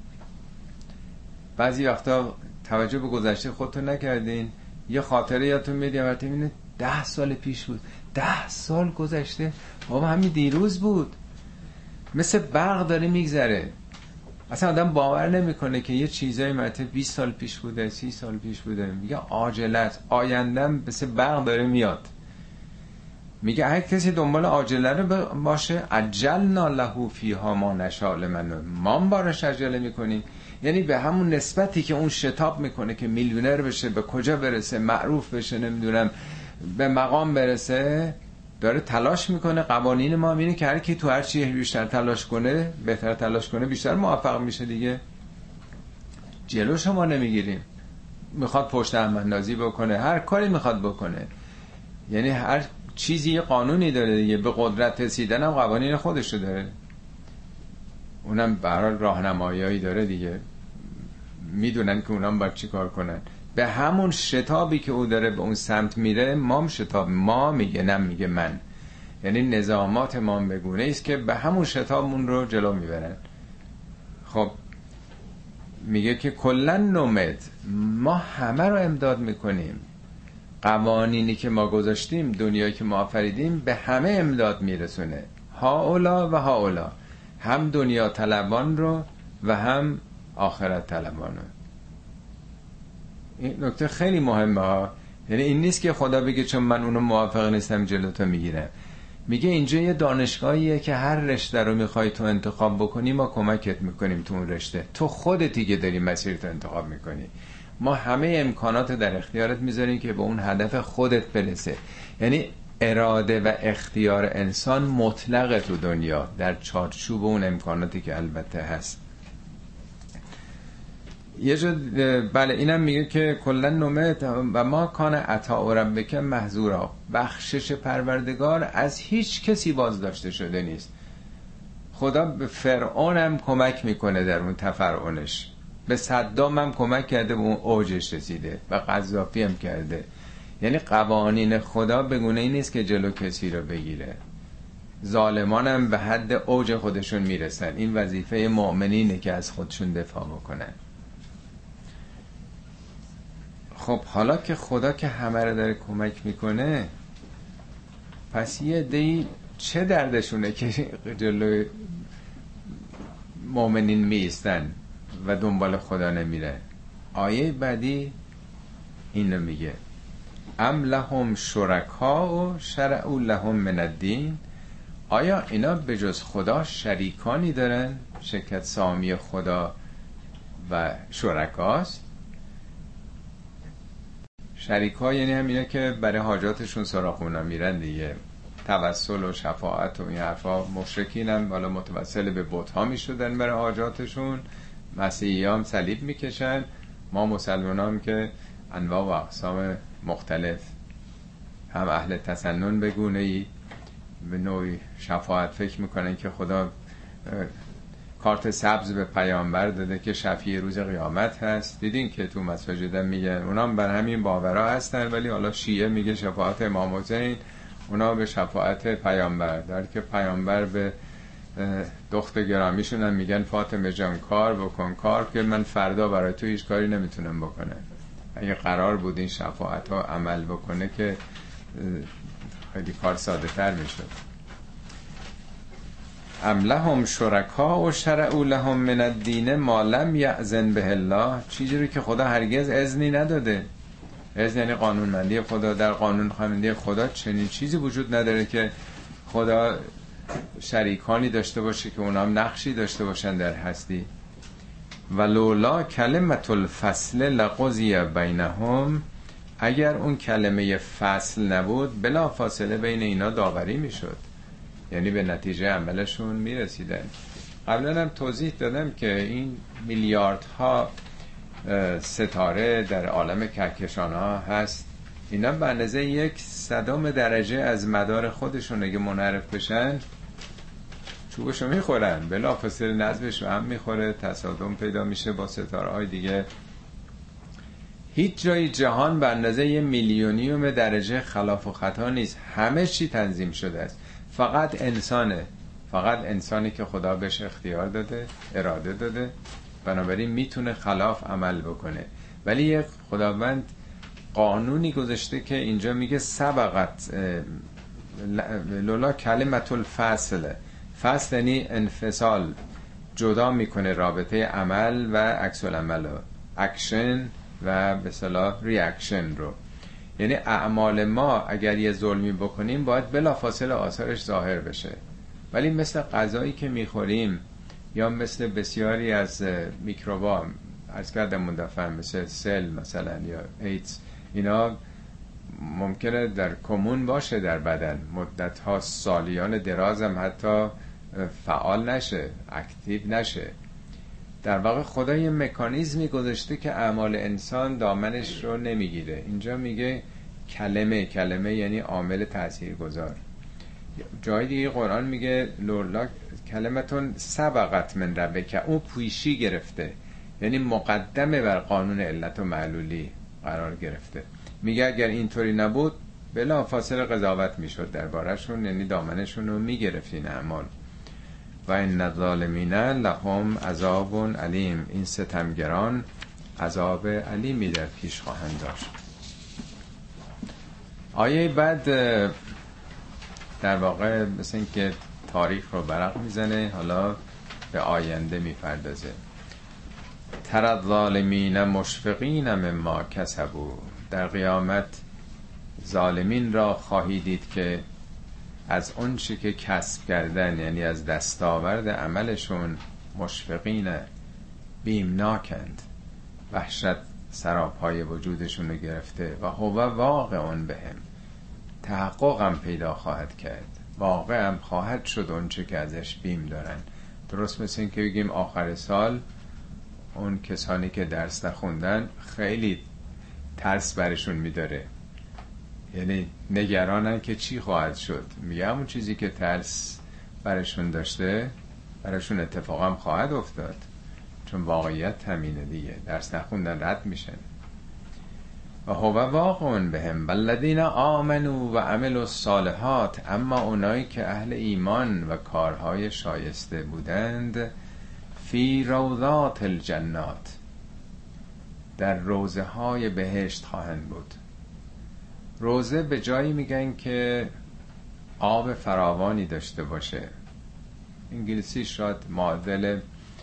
بعضی وقتا توجه به گذشته خودتون نکردین، یه خاطره یادتون میاد وقتی میبینید 10 سال پیش بود، 10 سال گذشته، بابا همین دیروز بود، مثل برق داره میگذره. اصلا آدم باور نمیکنه که یه چیزایی مثلا 20 سال پیش بوده، 30 سال پیش بوده. میگه عاجلت، آیندهم مثل برق داره میاد. میگه هر کسی دنبال عاجله رو باشه عجلنا له فیها ما نشاء لمن، ما بارش عجله میکنیم. یعنی به همون نسبتی که اون شتاب میکنه که میلیونر بشه، به کجا برسه، معروف بشه، نمیدونم به مقام برسه، داره تلاش میکنه. قوانین ما اینه که هر کی تو هر چی بیشتر تلاش کنه، بهتر تلاش کنه، بیشتر موفق میشه دیگه. جلوش ما نمیگیریم. میخواد پشت هم اندازی بکنه، هر کاری میخواد بکنه. یعنی هر چیزی یه قانونی داره دیگه. به قدرت رسیدن هم قوانین خودشو داره، اونم برای راهنماییایی داره دیگه، میدونن که اونام باید چی کار کنن. به همون شتابی که او داره به اون سمت میره، ما هم شتاب، ما میگه نم میگه من، یعنی نظامات ما هم بگونه ایست که به همون شتابمون رو جلو میبرن. خب میگه که کلن نمد، ما همه رو امداد میکنیم. قوانینی که ما گذاشتیم، دنیایی که ما آفریدیم، به همه امداد میرسونه. هاولا و هاولا، هم دنیا طلبان رو و هم آخرت طلبان رو. این نکته خیلی مهمه ها. یعنی این نیست که خدا بگه چون من اونو موافق نیستم جلوتو میگیرم. میگه اینجا یه دانشگاهیه که هر رشته رو میخوای تو انتخاب بکنی، ما کمکت میکنیم تو اون رشته. تو خودتی که داری مسیرتو انتخاب میکنی. ما همه امکانات در اختیارت میذاریم که به اون هدف خودت برسه. یعنی اراده و اختیار انسان مطلقه تو دنیا، در چارچوب اون امکاناتی که البته هست. یه جا بله اینم میگه که کلن نمت و ما کان عطا ربک محظورا، بخشش پروردگار از هیچ کسی باز داشته شده نیست. خدا به فرعون هم کمک میکنه در اون تفرعنش، به صدام هم کمک کرده به اون اوجش رسیده، و قذافی هم کرده. یعنی قوانین خدا بگونه این نیست که جلو کسی رو بگیره. ظالمان هم به حد اوج خودشون میرسن. این وظیفه مؤمنینه که از خودشون دفاع بکنن. خب حالا که خدا که همه رو داره کمک میکنه، پس یه عده‌ای چه دردشونه که جلوی مؤمنین میستن و دنبال خدا نمیره؟ آیه بعدی اینو میگه ام لهم شرکاء شرعوا لهم من الدین، آیا اینا به جز خدا شریکانی دارن؟ شرکت سامی خدا و شرکاست. شریکا یعنی همینا که برای حاجاتشون سراغ اونا میرن دیگه، توسل و شفاعت و این حرفا. مشرکین هم بالا متوسل به بت ها میشدن برای حاجاتشون، مسیحی هم صلیب میکشن، ما مسلمان هم که انواع و اقسام مختلف، هم اهل تسنن به گونه‌ای به نوعی شفاعت فکر میکنن که خدا کارت سبز به پیامبر داده که شفیع روز قیامت هست. دیدین که تو مساجد میگن اونام بر همین باورا هستن، ولی حالا شیعه میگه شفاعت امام حسین، اونا به شفاعت پیامبر، در که پیامبر به دختر گرامیشون هم میگن فاطمه جان کار بکن، کار که من فردا برای تو هیچ کاری نمیتونم بکنم. اگه قرار بود این شفاعت ها عمل بکنه که خیلی کار ساده تر میشد. ام لهم شرکا و شرعوا لهم من الدین ما لم یأذن به الله، چیزی که خدا هرگز اذنی نداده. اذن یعنی قانونمندی خدا. در قانون خواننده خدا چنین چیزی وجود نداره که خدا شریکانی داشته باشه که اونا هم نقشی داشته باشن در هستی. ولولا کلمت الفصل لقضی بینهم، اگر اون کلمه فصل نبود بلا فاصله بین اینا داوری میشد، یعنی به نتیجه عملشون میرسیدن. قبلا هم توضیح دادم که این میلیاردها ستاره در عالم کهکشان ها هست، اینا به اندازه 1/100 درجه از مدار خودشون اگه منحرف بشن چوبشو میخورن، بلا فاصله نصبش هم میخوره، تصادم پیدا میشه با ستاره های دیگه. هیچ جای جهان به اندازه 1/1,000,000 درجه خلاف و خطا نیست، همه چی تنظیم شده است. فقط انسانه، فقط انسانی که خدا بهش اختیار داده، اراده داده، بنابراین میتونه خلاف عمل بکنه. ولی یک خداوند قانونی گذاشته که اینجا میگه سبقت لولا کلمت الفصل. فصل یعنی انفصال، جدا میکنه رابطه عمل و عکس العمل، اکشن و به اصطلاح ریاکشن رو. یعنی اعمال ما اگر یه ظلمی بکنیم باید بلافاصله آثارش ظاهر بشه، ولی مثل غذایی که میخوریم یا مثل بسیاری از میکروبا، عرض کردم مدفع، مثل سل مثلا یا ایدز، اینا ممکنه در کمون باشه در بدن مدت ها، سالیان دراز هم حتی فعال نشه، اکتیو نشه. در واقع خدا یه مکانیزمی گذاشته که اعمال انسان دامنش رو نمیگیره. اینجا میگه کلمه یعنی عامل تاثیرگذار. جای دیگه قرآن میگه لولا کلمتون سبقت من ربک، اون پیشی گرفته، یعنی مقدمه بر قانون علت و معلولی قرار گرفته. میگه اگر اینطوری نبود بلا فاصله قضاوت میشد دربارشون، یعنی دامنشون رو میگرفت این اعمال. و این الظالمین لهم عذاب علیم، این ستمگران عذاب علیمی در پیش خواهند داشت. آیه بعد در واقع مثل این که تاریخ رو برق میزنه، حالا به آینده میپردازه. تر الظالمین مشفقین مما کسبوا، در قیامت ظالمین را خواهی دید که از اون چی که کسب کردن، یعنی از دستاورد عملشون، مشفقین، بیمناکند، وحشت سراپای وجودشون رو گرفته. و هو واقعون بهم، تحققم پیدا خواهد کرد، واقعم خواهد شد اون چی که ازش بیم دارن. درست مثل این که بگیم آخر سال اون کسانی که درس نخوندن خیلی ترس برشون میداره، یعنی نگرانن که چی خواهد شد. میگه همون چیزی که ترس برشون داشته برشون اتفاقا خواهد افتاد، چون واقعیت همینه دیگه، درس نخوندن رد میشن. و هو واقعون بهم والذین آمنوا و عملوا الصالحات، اما اونایی که اهل ایمان و کارهای شایسته بودند، فی روضات الجنات، در روضه های بهشت خواهند بود. روضه به جایی میگن که آب فراوانی داشته باشه، انگلیسی شاید معادل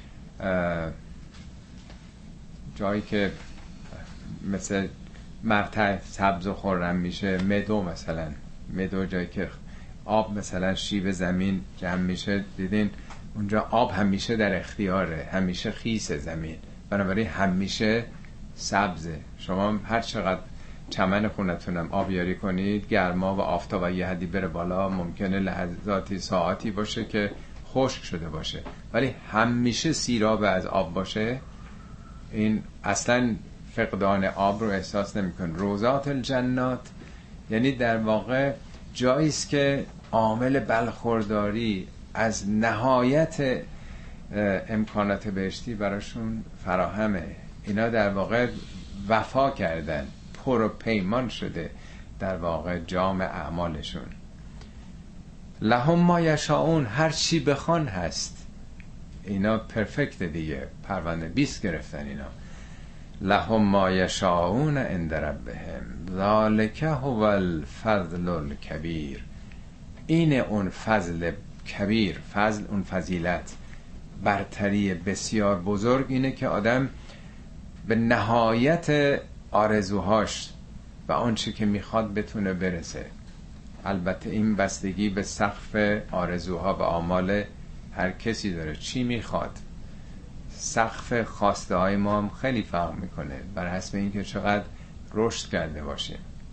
جایی که مثل مرتع سبز و خرم میشه، مدو مثلا، مدو جایی که آب مثلا شیب زمین جمع میشه، دیدین اونجا آب همیشه در اختیاره، همیشه خیس زمین، بنابراین همیشه سبزه. شما هر چقدر چمن خونتونم آبیاری کنید، گرما و آفتاب و یه حدی بره بالا، ممکنه لحظاتی ساعتی باشه که خشک شده باشه، ولی همیشه سیراب از آب باشه، این اصلا فقدان آب رو احساس نمی‌کن. روضات الجنات یعنی در واقع جاییست که عامل برخورداری از نهایت امکانات بهشتی براشون فراهمه. اینا در واقع وفا کردن، پر و پیمان شده در واقع جام اعمالشون. لهم ما یشاؤون، هر چی بخوان هست. اینا پرفکت دیگه، پرونده 20 گرفتن اینا. لهم ما یشاءون عند ربهم ذلک هو الفضل الکبیر. این اون فضل کبیر، فضل اون فضیلت، برتری بسیار بزرگ اینه که آدم به نهایت آرزوهاش و آنچه که میخواد بتونه برسه. البته این بستگی به سقف آرزوها و آمال هر کسی داره، چی میخواد. سقف خواسته های ما هم خیلی فرق میکنه بر حسب اینکه چقدر رشد کرده باشیم.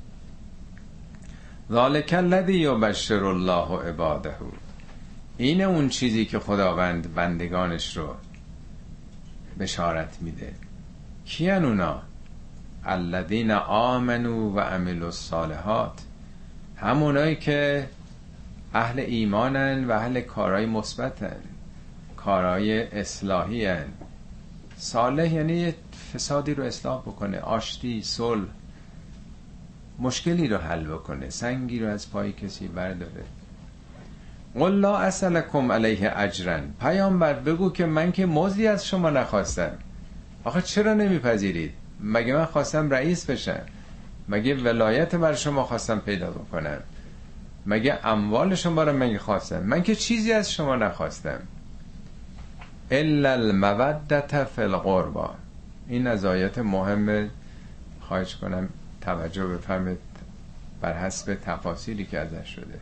ذالک الذی یبشر الله عباده، این اون چیزی که خداوند بندگانش رو بشارت میده. کیان اونا؟ الذین آمنوا و عملوا الصالحات، همونایی که اهل ایمانن و اهل کارهای مثبتن، کارهای اصلاحی هن. صالح یعنی فسادی رو اصلاح بکنه، آشتی، صلح، مشکلی رو حل بکنه، سنگی رو از پای کسی برداره. قل لا اسألکم علیه اجرا، پیامبر بگو که من که مزدی از شما نخواستم. آخه چرا نمیپذیرید؟ مگه من خواستم رئیس بشم؟ مگه ولایت بر شما خواستم پیدا بکنم؟ مگه اموال شما رو مگه خواستم؟ من که چیزی از شما نخواستم. الا المودة فی القربى، این از آیات مهمه، خواهش کنم توجه بفرمایید بر حسب تفاصیلی که ازش شده.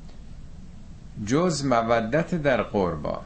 جز مودت در قربا،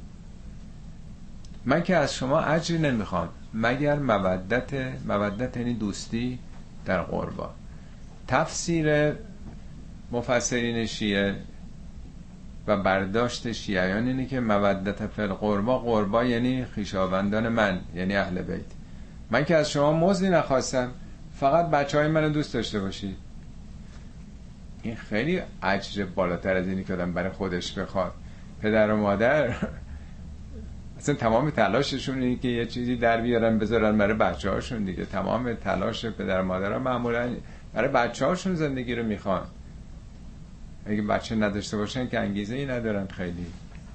من که از شما اجری نمیخوام مگر مودت یعنی دوستی در قربا. تفسیر مفسرین شیعه و برداشت شیعیان اینه که مودت فی القربا، قربا یعنی خویشاوندان من، یعنی اهل بیت. من که از شما مزدی نخواستم، فقط بچهای منو دوست داشته باشید. این خیلی اجر بالاتر از اینی که آدم برای خودش بخواد. پدر و مادر اصلا تمام تلاششون اینه که یه چیزی در بیارن بذارن برای بچه‌هاشون دیگه. تمام تلاش پدر و مادرها معمولا برای بچه‌هاشون زندگی رو میخوان. اگه بچه نداشته باشن که انگیزه ای ندارن خیلی.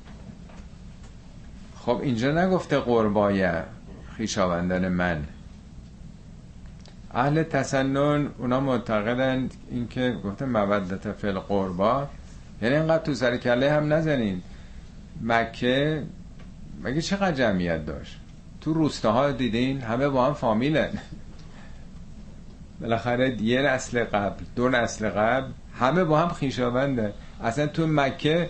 خب اینجا نگفته قربای خویشاوندان من. اهل تسنن اونا معتقدند این که گفته مودت فی القربا یعنی اینقدر تو سر کله هم نزنین. مکه مگه چقدر جمعیت داشت؟ تو روستاها دیدین همه با هم فامیلن. بالاخره یه نسل قبل، دو نسل قبل همه با هم خویشاوندن. اصلا تو مکه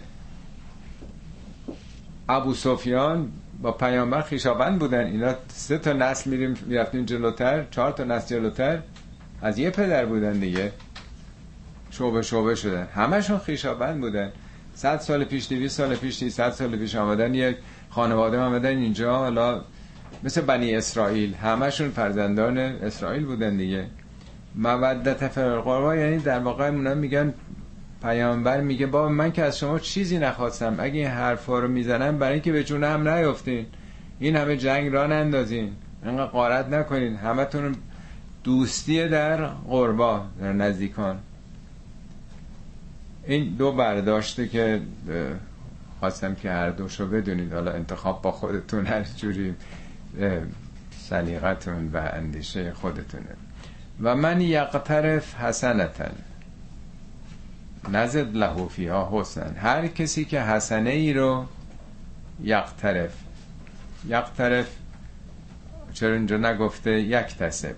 ابو سفیان با پیامبر خویشاوند بودن. اینا 3 تا نسل میرفتیم جلوتر، 4 تا نسل جلوتر از یه پدر بودن دیگه، شعبه شدن، همشون خویشاوند بودن. 100 سال پیش، 200 سال پیش، 300 سال پیش آمدن یک خانواده آمدن اینجا، حالا مثل بنی اسرائیل همشون فرزندان اسرائیل بودن دیگه. مودت فی القربا یعنی در واقع اونا میگن، پیامبر میگه بابا من که از شما چیزی نخواستم، اگه این حرفا رو میزنم برای اینکه به جون هم نیافتین، این همه جنگ را نندازین، اینقدر غارت نکنین، همتون دوستی در قربا، در نزدیکان. این دو برداشته که خواستم که هر دوشو بدونید، حالا انتخاب با خودتون، هر جوری سلیقتون و اندیشه خودتونه. و من یقترف حسنتن نزد له فیها حسنا، هر کسی که حسنه ای رو یقترف چرا اینجا نگفته یکتسب؟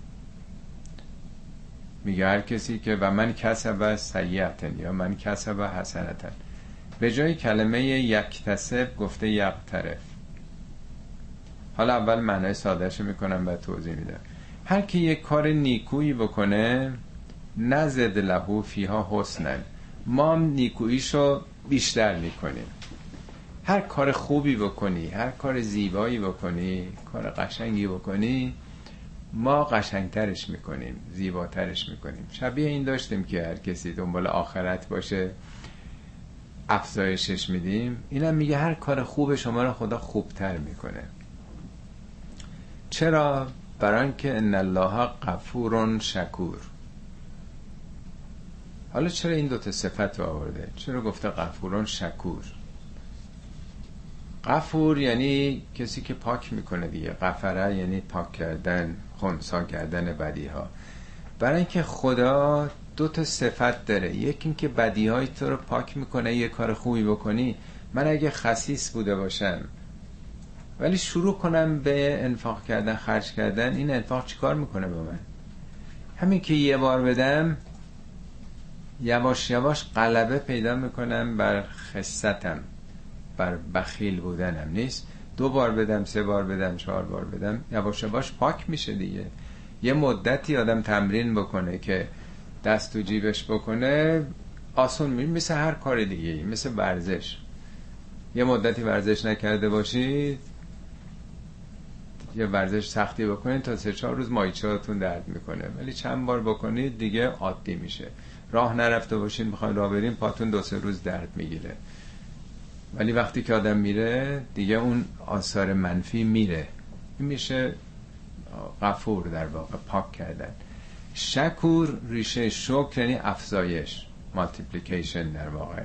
میگه هر کسی که و من کسب سیئتن یا من کسب حسنتن، به جای کلمه یکتسب گفته یقترف. حالا اول معنای سادهش میکنم و توضیح میدم. هر کی یک کار نیکویی بکنه نزد له فیها حسنا، ما هم نیکوییشو بیشتر میکنیم. هر کار خوبی بکنی، هر کار زیبایی بکنی، کار قشنگی بکنی، ما قشنگترش میکنیم، زیباترش میکنیم. شبیه این داشتیم که هر کسی دنبال آخرت باشه افزایشش میدیم. اینم میگه هر کار خوب شما رو خدا خوبتر میکنه. چرا؟ برای اینکه ان الله غفور شکور. حالا چرا این دوتا صفت رو آورده؟ چرا گفته غفور شکور؟ غفور یعنی کسی که پاک میکنه دیگه. غفره یعنی پاک کردن، خنثی کردن بدی ها. برای اینکه خدا دو تا صفت داره، یکی این که بدی های تو رو پاک میکنه یه کار خوبی بکنی. من اگه خسیس بوده باشم ولی شروع کنم به انفاق کردن، خرج کردن، این انفاق چیکار میکنه به من؟ همین که یه بار بدم یواش یواش غلبه پیدا میکنم بر خستم، بر بخیل بودنم نیست. 2 بار بدم، 3 بار بدم، 4 بار بدم، یواش یواش پاک میشه دیگه. یه مدتی آدم تمرین بکنه که دست تو جیبش بکنه، آسون میشه، مثل هر کار دیگه، مثل ورزش. یه مدتی ورزش نکرده باشید، یه ورزش سختی بکنید تا 3-4 روز مایچه‌هاتون درد میکنه، ولی چند بار بکنید دیگه عادی میشه. راه نرفته باشین میخواین راه برین، پاتون 2-3 روز درد میگیره، ولی وقتی که آدم میره دیگه اون آثار منفی میره. این میشه غفور، در واقع پاک کردن. شکور ریشه شکر یعنی افزایش، مالتیپلیکیشن در واقع.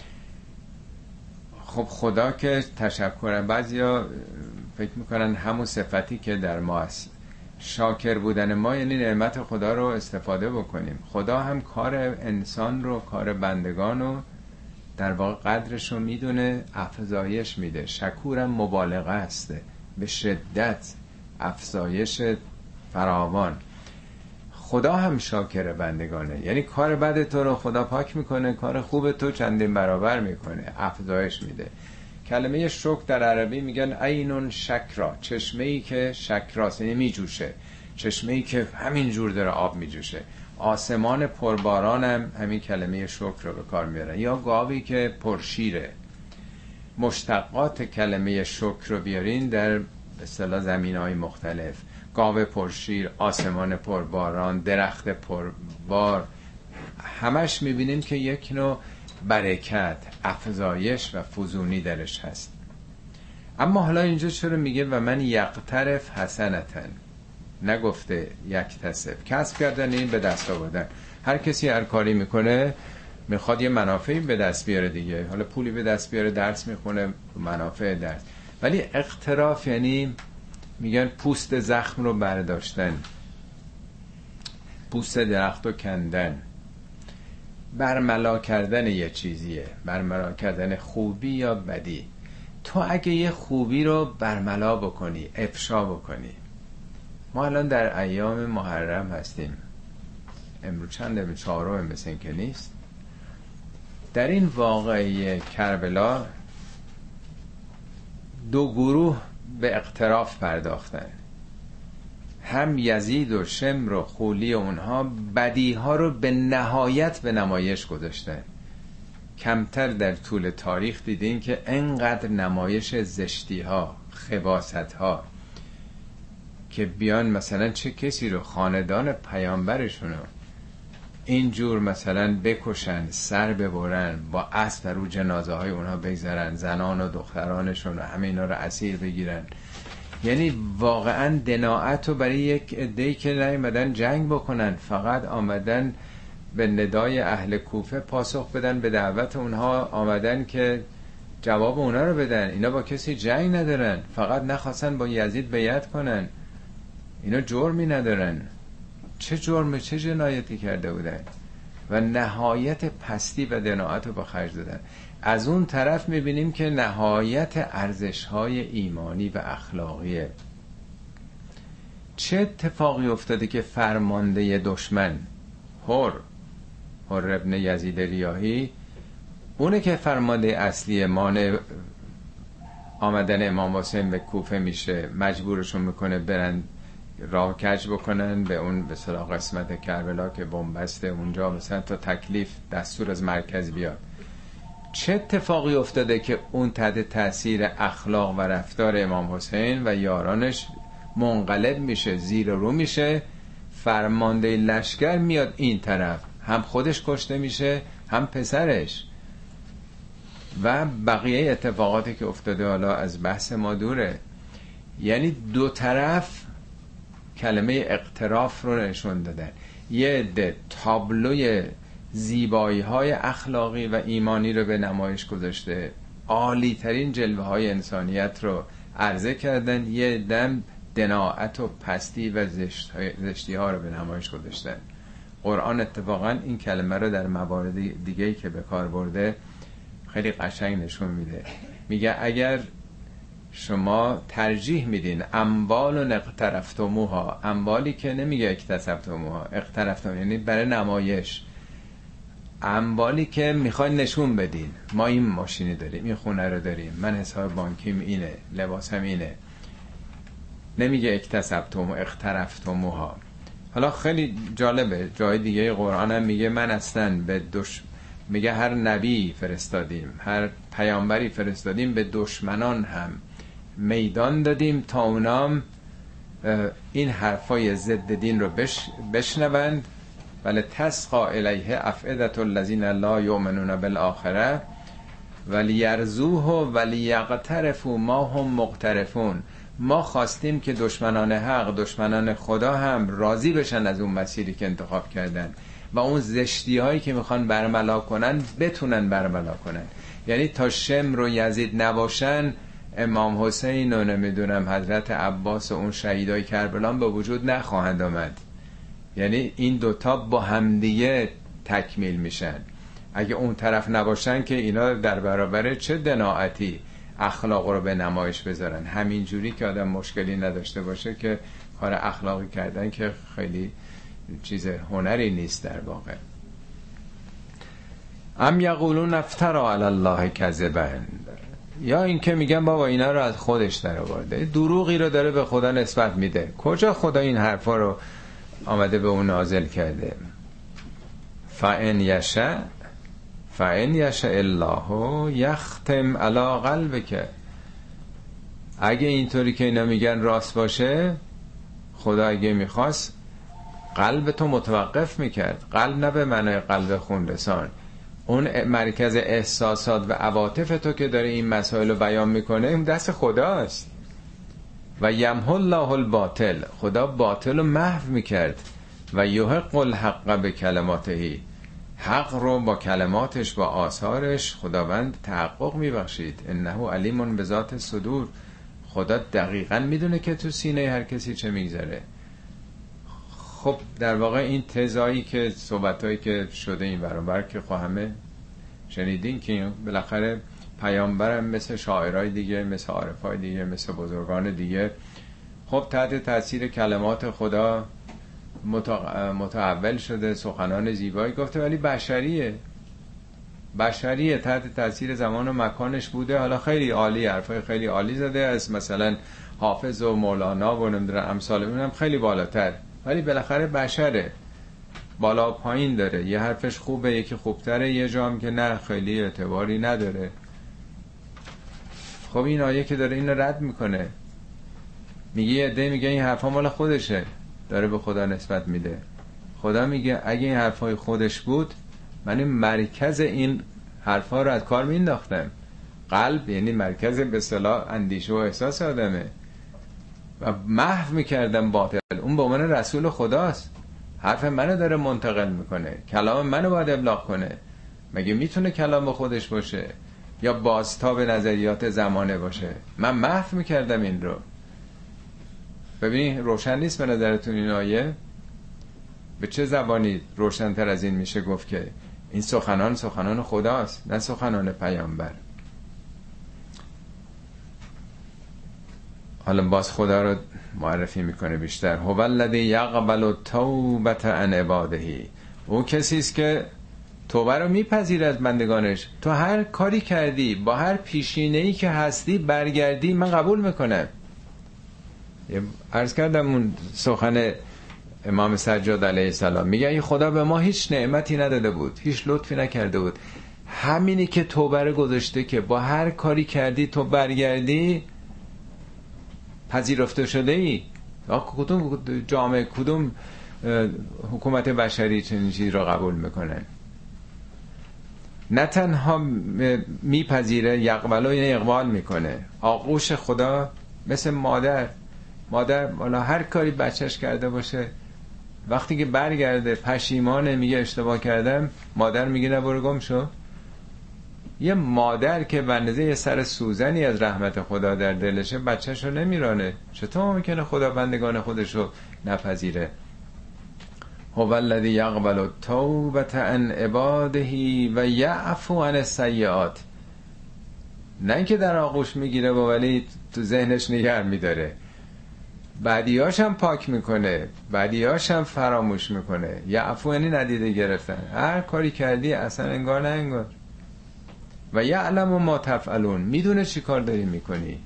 خب خدا که تشکرن، بعضیا فکر میکنن همون صفتی که در ما است. شاکر بودن ما یعنی نعمت خدا رو استفاده بکنیم. خدا هم کار انسان رو، کار بندگان رو در واقع قدرش رو میدونه، افزایش میده. شکورم مبالغه است، به شدت افزایش فراوان. خدا هم شاکر بندگانه، یعنی کار بد تو رو خدا پاک میکنه، کار خوب تو چندین برابر میکنه، افزایش میده. کلمه شکر در عربی میگن عینون شکرا، چشمه‌ای که شکراست، یعنی میجوشه، چشمه‌ای که همین جور داره آب میجوشه. آسمان پرباران هم همین کلمه شکر رو به کار میارن، یا گاوی که پرشیره. مشتقات کلمه شکر رو بیارین در به اصطلاح زمینه‌های مختلف، گاو پرشیر، آسمان پرباران، درخت پربار، همش میبینیم که یک نوع برکت، افزایش و فزونی درش هست. اما حالا اینجا چرا میگه و من یقترف حسنتن، نگفته یکتسب؟ کسب کردن این به دست آوردن. هر کسی هر کاری میکنه میخواد یه منافعی به دست بیاره دیگه، حالا پولی به دست بیاره، درس میخونه، منافع درس. ولی اقتراف یعنی میگن پوست زخم رو برداشتن، پوست درخت رو کندن، برملا کردن یه چیزیه، برملا کردن خوبی یا بدی. تو اگه یه خوبی رو برملا بکنی، افشا بکنی. ما الان در ایام محرم هستیم، امروز چنده؟ 4 مثل این که نیست. در این واقعه کربلا 2 گروه به اقتراف پرداختن، هم یزید و شمر و خولی اونها بدیها رو به نهایت به نمایش گذاشتن. کمتر در طول تاریخ دیدین که انقدر نمایش زشتی ها، خباثت ها، که بیان مثلا چه کسی رو، خاندان پیامبرشون رو اینجور مثلا بکشن، سر ببرن، با اسب رو جنازه های اونها بگذارن، زنان و دخترانشون رو همه اینا رو اسیر بگیرن. یعنی واقعا دناعت رو برای یک عده‌ای که نیومدن جنگ بکنن، فقط آمدن به ندای اهل کوفه پاسخ بدن، به دعوت اونها آمدن که جواب اونا رو بدن. اینا با کسی جنگ ندارن، فقط نخواستن با یزید بیعت کنن. اینا جرمی ندارن. چه جرم، چه جنایتی کرده بودن؟ و نهایت پستی و دناعت رو با خرج دادن. از اون طرف میبینیم که نهایت ارزش‌های ایمانی و اخلاقیه. چه اتفاقی افتاده که فرمانده دشمن حر ابن یزید ریاحی، اونه که فرمانده اصلی مانع آمدن امام حسین به کوفه میشه، مجبورشون میکنه برن راه کج بکنن به اون به صلاح قسمت کربلا که بنبسته اونجا، مثلا تا تکلیف دستور از مرکز بیاد. چه اتفاقی افتاده که اون تحت تاثیر اخلاق و رفتار امام حسین و یارانش منقلب میشه، زیر رو میشه، فرمانده لشکر میاد این طرف، هم خودش کشته میشه هم پسرش. و بقیه اتفاقاتی که افتاده حالا از بحث ما دوره. یعنی 2 طرف کلمه اقتراف رو نشون دادن. یه عده تابلوی زیبایی های اخلاقی و ایمانی رو به نمایش گذاشته، عالی ترین جلوه های انسانیت رو عرضه کردن، یه دم دناعت و پستی و زشتی ها رو به نمایش گذاشتن. قرآن اتفاقا این کلمه رو در موارد دیگه‌ای که به کار برده خیلی قشنگ نشون میده. میگه اگر شما ترجیح میدین اموال اقترفتموها، اموالی که نمیگه اکتسبتموها، اقترفتم یعنی برای نمایش، اموالی که میخواین نشون بدین ما این ماشینی داریم، این خونه رو داریم، من حساب بانکیم اینه، لباسم اینه، نمیگه اکتسبتم اقترفتموها. حالا خیلی جالبه جای دیگه قرآن هم میگه من اصلا به میگه هر نبی فرستادیم، هر پیامبری فرستادیم، به دشمنان هم میدان دادیم تا اونام این حرفای ضد دین رو بشنوند. ولی تسقا الیه افئدة الذین لا یؤمنون بالآخره ولیرزوه ولیقترفوا ما هم مقترفون. ما خواستیم که دشمنان حق، دشمنان خدا هم راضی بشن از اون مسیری که انتخاب کردن و اون زشتی هایی که میخوان برملا کنن بتونن برملا کنن. یعنی تا شمر و یزید نباشن، امام حسین و نمیدونم حضرت عباس و اون شهیدای کربلا به وجود نخواهند آمد. یعنی این دوتا با همدیگه تکمیل میشن. اگه اون طرف نباشن که اینا در برابر چه دناعتی اخلاق رو به نمایش بذارن. همین جوری که آدم مشکلی نداشته باشه که کار اخلاقی کردن که خیلی چیز هنری نیست در واقع. ام یقولون افترا علی الله کذبا، یا این که میگن بابا اینا رو از خودش در آورده، دروغی رو داره به خدا نسبت میده. کجا خدا این حرفا رو آمده به اون نازل کرده؟ فَإِنْ یشاء الله یختم علی قلبک. اگه اینطوری که اینا میگن راست باشه، خدا اگه میخواست قلب تو متوقف میکرد. قلب نه به معنای قلب خون رسان، اون مرکز احساسات و عواطف تو که داره این مسائل رو بیان میکنه، اون دست خداست. و یمحو الله الباطل، خدا باطل رو محو میکرد. و یحق الحق بکلماته، حق رو با کلماتش، با آثارش خداوند تحقق میبخشید. انه علیم بذات الصدور، خدا دقیقاً میدونه که تو سینه هر کسی چه میگذره. خب در واقع این تزایی که صحبتایی که شده این برابر که همه شنیدین که بالاخره پیامبرم مثل شاعرای دیگه، مثل عارفای دیگه، مثل بزرگان دیگه، خب تحت تاثیر کلمات خدا متحول شده، سخنان زیبایی گفته، ولی بشریه تحت تاثیر زمان و مکانش بوده. حالا خیلی عالی، حرفای خیلی عالی زده، از مثلا حافظ و مولانا و نمیدونم امثال اونم خیلی بالاتر، ولی بالاخره بشره، بالا پایین داره. یه حرفش خوبه، یکی خوبتره، یه جام که نه خیلی اعتباری نداره. خب این آیه که داره اینو رد میکنه، میگه یه عده میگه این حرفا مال خودشه، داره به خدا نسبت میده. خدا میگه اگه این حرفای خودش بود، من این مرکز این حرفا رو از کار مینداختم. قلب یعنی مرکز به اصطلاح اندیشه و احساس آدمه، و محو میکردم باطل. اون به عنوان رسول خداست، حرف منو داره منتقل میکنه، کلام منو باید ابلاغ کنه. مگه میتونه کلام خودش باشه یا بازتاب نظریات زمانه باشه؟ من محو میکردم این رو. ببینید روشن نیست به نظرتون این آیه؟ به چه زبانی روشن‌تر از این میشه گفت که این سخنان خداست، نه سخنان پیامبر. حالا باز خدا رو معرفی میکنه بیشتر. هو الذی یقبل التوبة عن عباده، او کسی است که توبه رو میپذیره از بندگانش. تو هر کاری کردی، با هر پیشینه‌ای که هستی برگردی، من قبول میکنم. عرض کردم اون سخن امام سجاد علیه السلام، میگه این خدا به ما هیچ نعمتی نداده بود، هیچ لطفی نکرده بود، همینی که توبه رو گذاشته که با هر کاری کردی تو برگردی، پذیرفته شده ای. کدوم جامعه، کدوم حکومت بشری چنین چیزی را قبول میکنه؟ نه تنها میپذیره، یقبلو یعنی اقبال میکنه. آغوش خدا مثل مادر والا هر کاری بچهش کرده باشه، وقتی که برگرده پشیمانه، میگه اشتباه کردم، مادر میگه نه برو گم شو. یه مادر که به اندازه یه سر سوزنی از رحمت خدا در دلشه بچه‌شو نمیرانه، چطور ممکنه خدا بندگان خودشو نپذیره؟ هو الذی یقبل التوبة عن عباده و یعفو عن السیئات. نه اینکه در آغوش میگیره و ولی تو ذهنش نگه میداره، بعدیاش هم پاک میکنه، بعدیاش هم فراموش میکنه. یعفو یعنی ندیده گرفتن، هر کاری کردی اصلا انگار نه انگار. و یعلم ما تفعلون، میدونه چی کار داری میکنی.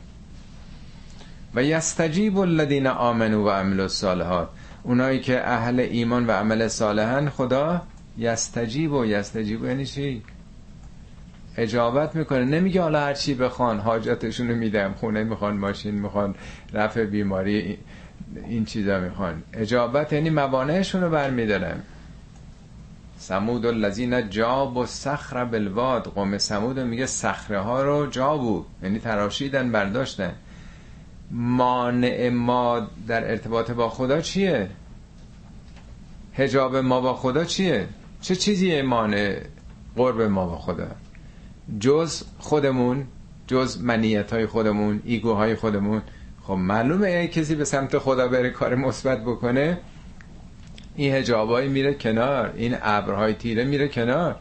و یستجیب الذین آمنوا و عملوا الصالحات، اونایی که اهل ایمان و عمل صالحن خدا یستجیب. و یستجیب یعنی چی؟ اجابت میکنه. نمیگه حالا هر چی بخوان حاجتشونو میدم، خونه میخوان، ماشین میخوان، رفع بیماری، این چیزا میخوان. اجابت یعنی موانعشونو برمیدارم. ثمود الذین جابوا الصخر بالواد، قوم ثمود میگه صخره ها رو جابو یعنی تراشیدن، برداشتن. مانع ما در ارتباط با خدا چیه؟ حجاب ما با خدا چیه؟ چه چیزیه مانع قرب ما با خدا؟ جز خودمون، جز منیت‌های خودمون، ایگوهای خودمون. خب معلومه اگه کسی به سمت خدا بره کار مثبت بکنه، این حجابای میره کنار، این ابرهای تیره میره کنار،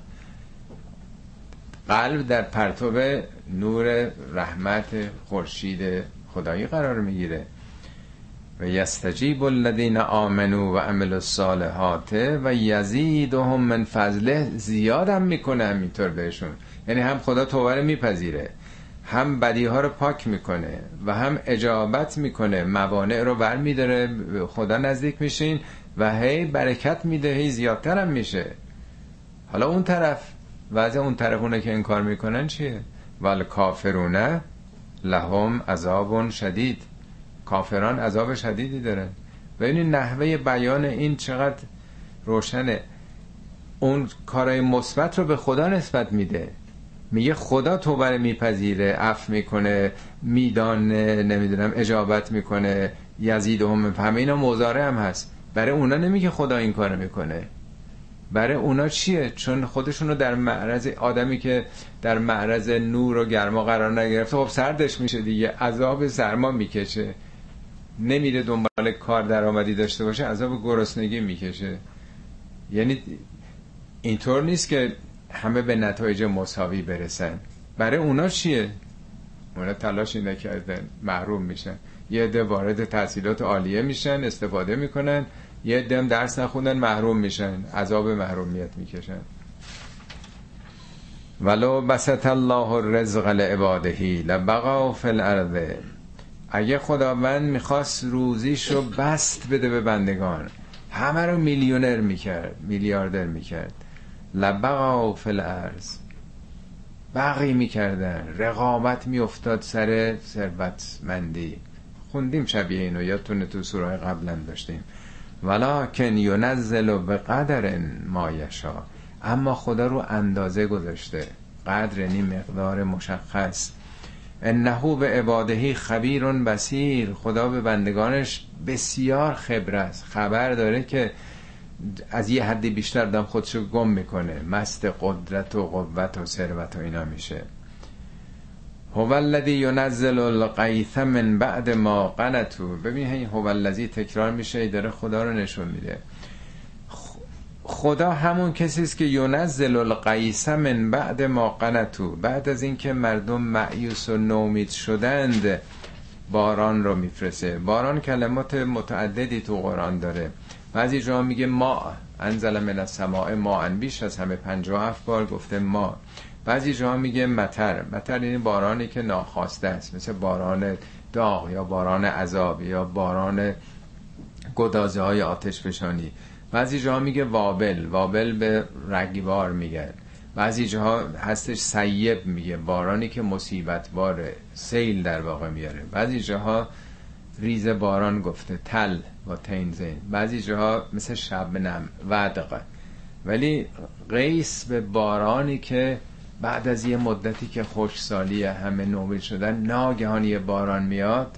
قلب در پرتو نور رحمت خورشید خدایی قرار میگیره. و یستجیب الذین آمنوا و عملوا الصالحات و یزیدهم من فضله، زیادم میکنه همینطور بهشون. یعنی هم خدا توبه رو میپذیره، هم بدیها رو پاک میکنه و هم اجابت میکنه، موانع رو برمیداره، خدا نزدیک میشین و هی برکت میده، هی زیادتر هم میشه. حالا اون طرف، وضع اون طرف اونه که انکار میکنن چیه؟ والکافرون لهم عذاب شدید، کافران عذاب شدیدی دارن. و این نحوه بیان این چقدر روشنه. اون کارهای مثبت رو به خدا نسبت میده، میگه خدا توبه رو میپذیره، عفو میکنه، میدانه، نمیدونم اجابت میکنه، یزیدهم، همه اینا مضارع هم هست. برای اونا نمیگه خدا این کارو میکنه. برای اونا چیه؟ چون خودشونو در معرض، آدمی که در معرض نور و گرما قرار نگرفته، خب سردش میشه دیگه، عذاب سرما میکشه، نمیره دنبال کار درآمدی داشته باشه، عذاب گرسنگی میکشه. یعنی اینطور نیست که همه به نتایج مساوی برسن. برای اونا چیه؟ اونا تلاشی نکردن، محروم میشن. یه عده وارد تحصیلات عالیه میشن، استفاده میکنن، یه عده هم درس نخوندن، محروم میشن، عذاب محرومیت میکشن. ولو بسط الله الرزق لعباده لبغوا فی الارض، اگه خداوند میخواست روزیشو بست بده به بندگان، همه رو میلیونر میکرد، میلیاردر میکرد، لبغوا فی الارض، بغی میکردن، رقابت میافتاد سر ثروتمندی. خوندیم شبیه اینو، یادتونه تو سوره قبلا داشتیم. ولکن ینزل بقدر ما یشاء، اما خدا رو اندازه گذاشته، قدر یعنی مقدار مشخص. انه به عباده خبیر بصیر، خدا به بندگانش بسیار خبر است، خبر داره که از یه حدی بیشتر دم خودشو گم میکنه، مست قدرت و قوت و ثروت و اینا میشه. هو الذی ینزل الغیث من بعد ما قنطوا، ببین این هو الذی تکرار میشه، داره خدا رو نشون میده. خدا همون کسی است که ینزل الغیث من بعد ما قنطوا، بعد از اینکه مردم مایوس و نومید شدند باران رو میفرسته. باران کلمات متعددی تو قرآن داره. بعضی جا میگه ما انزل من السماء ماء، بیش از همه 57 بار گفته ما. بعضی جا میگه مطر، مطر یعنی بارانی که ناخواسته است، مثل باران داغ یا باران عذاب یا باران گدازه های آتش فشانی. بعضی جا میگه وابل، وابل به رگبار میگه. بعضی جاها هستش سیب، میگه بارانی که مصیبت باره، سیل در واقع میاره. بعضی جاها ریز باران گفته، تل و تینزین. بعضی جاها مثل شبنم، ودق. ولی قیس به بارانی که بعد از یه مدتی که خوشسالی همه نومید شدن، ناگهان یه باران میاد،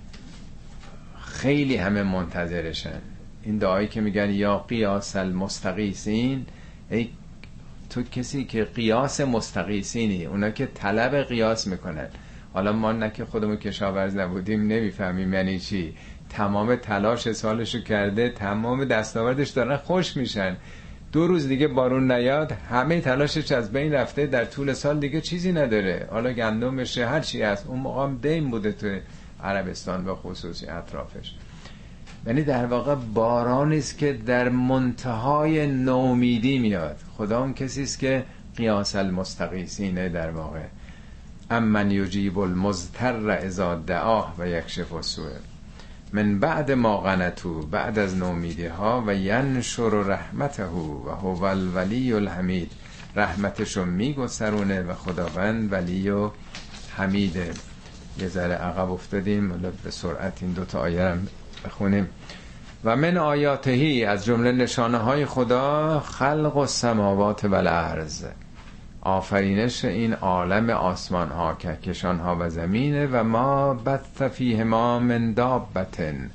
خیلی همه منتظرشن. این دعایی که میگن یا قیاس المستغیثین، ای تو کسی که قیاس مستقیسینی، اونا که طلب قیاس میکنن. حالا ما نه که خودمون کشاورز نبودیم نمیفهمیم یعنی چی. تمام تلاش سالشو کرده، تمام دستاوردش دارن خوش میشن، 2 روز دیگه بارون نیاد همه تلاشش از بین رفته، در طول سال دیگه چیزی نداره. حالا گندم بشه هر چی هست، اون موقع هم دیم بوده تو عربستان و خصوصی اطرافش. یعنی در واقع بارانی است که در منتهای نومیدی میاد. خدا اون کسی است که قیاس المستغیثینه در واقع. امن یجیب المضطر اذا دعاه و یکشف السوء من بعد ما قنطوا، بعد از نومیدی ها، و ینشر رحمته و هو الولی الحمید، رحمتشو میگسترونه و خداوند ولی و حمیده. یه ذره عقب افتادیم، حالا به سرعت این 2 تا آیه هم بخونیم. و من آیاتهی، از جمله نشانه های خدا، خلق السماوات و الارض، آفرینش این عالم آسمان ها، کهکشان ها و زمینه، و ما بث فیهما من دابتن.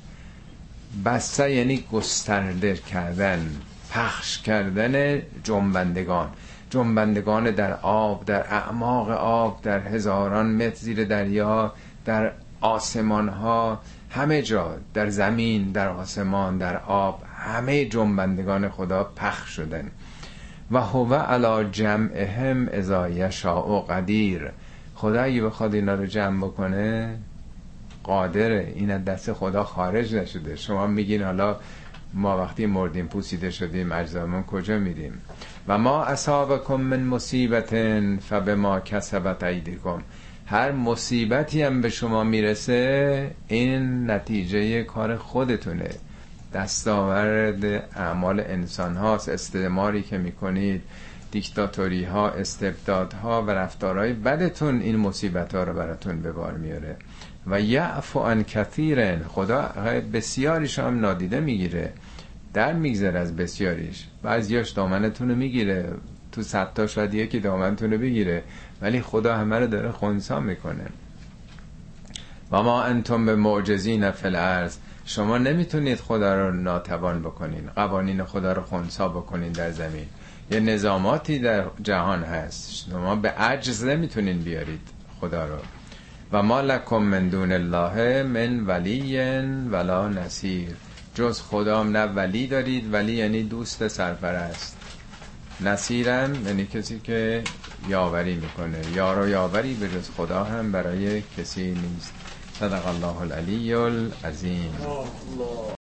بث یعنی گسترده کردن، پخش کردن جنبندگان در آب، در اعماق آب، در هزاران متر زیر دریا، در آسمان ها، همه جا، در زمین، در آسمان، در آب، همه جنبندگان خدا پخش شدن. و هو علی جمعهم اذا یشاء قدیر، خدا اگه بخواد اینا رو جمع بکنه قادره. این از دست خدا خارج نشده. شما میگین حالا ما وقتی مردیم پوسیده شدیم اجزامون کجا میریم؟ و ما اصابکم من مصیبت فبما کسبت ایدیکم، هر مصیبتی هم به شما میرسه این نتیجه کار خودتونه، دستاورد اعمال انسان هاست. استعماری که میکنید، دیکتاتوری ها، استبدادها و رفتارهای بدتون این مصیبت ها رو براتون به بار میاره. و یعفو عن کثیر، خدا بسیاریش هم نادیده میگیره، در میگذره از بسیاریش. بعضیاش دامنتون رو میگیره، تو 100 تا شاید یکی دامنتون رو بگیره، ولی خدا همه رو داره خنثی میکنه. و ما انتم به معجزین فی الارض، شما نمیتونید خدا رو ناتوان بکنین، قوانین خدا رو خنثی بکنین در زمین. یه نظاماتی در جهان هست، شما به عجز نمیتونین بیارید خدا رو. و ما لکم من دون الله من ولی ولا نصیر، جز خدا نه ولی دارید، ولی یعنی دوست سرپرست، نصیرم یعنی کسی که یاوری میکنه. یار و یاوری به جز خدا هم برای کسی نیست. صدق الله العلی العظیم.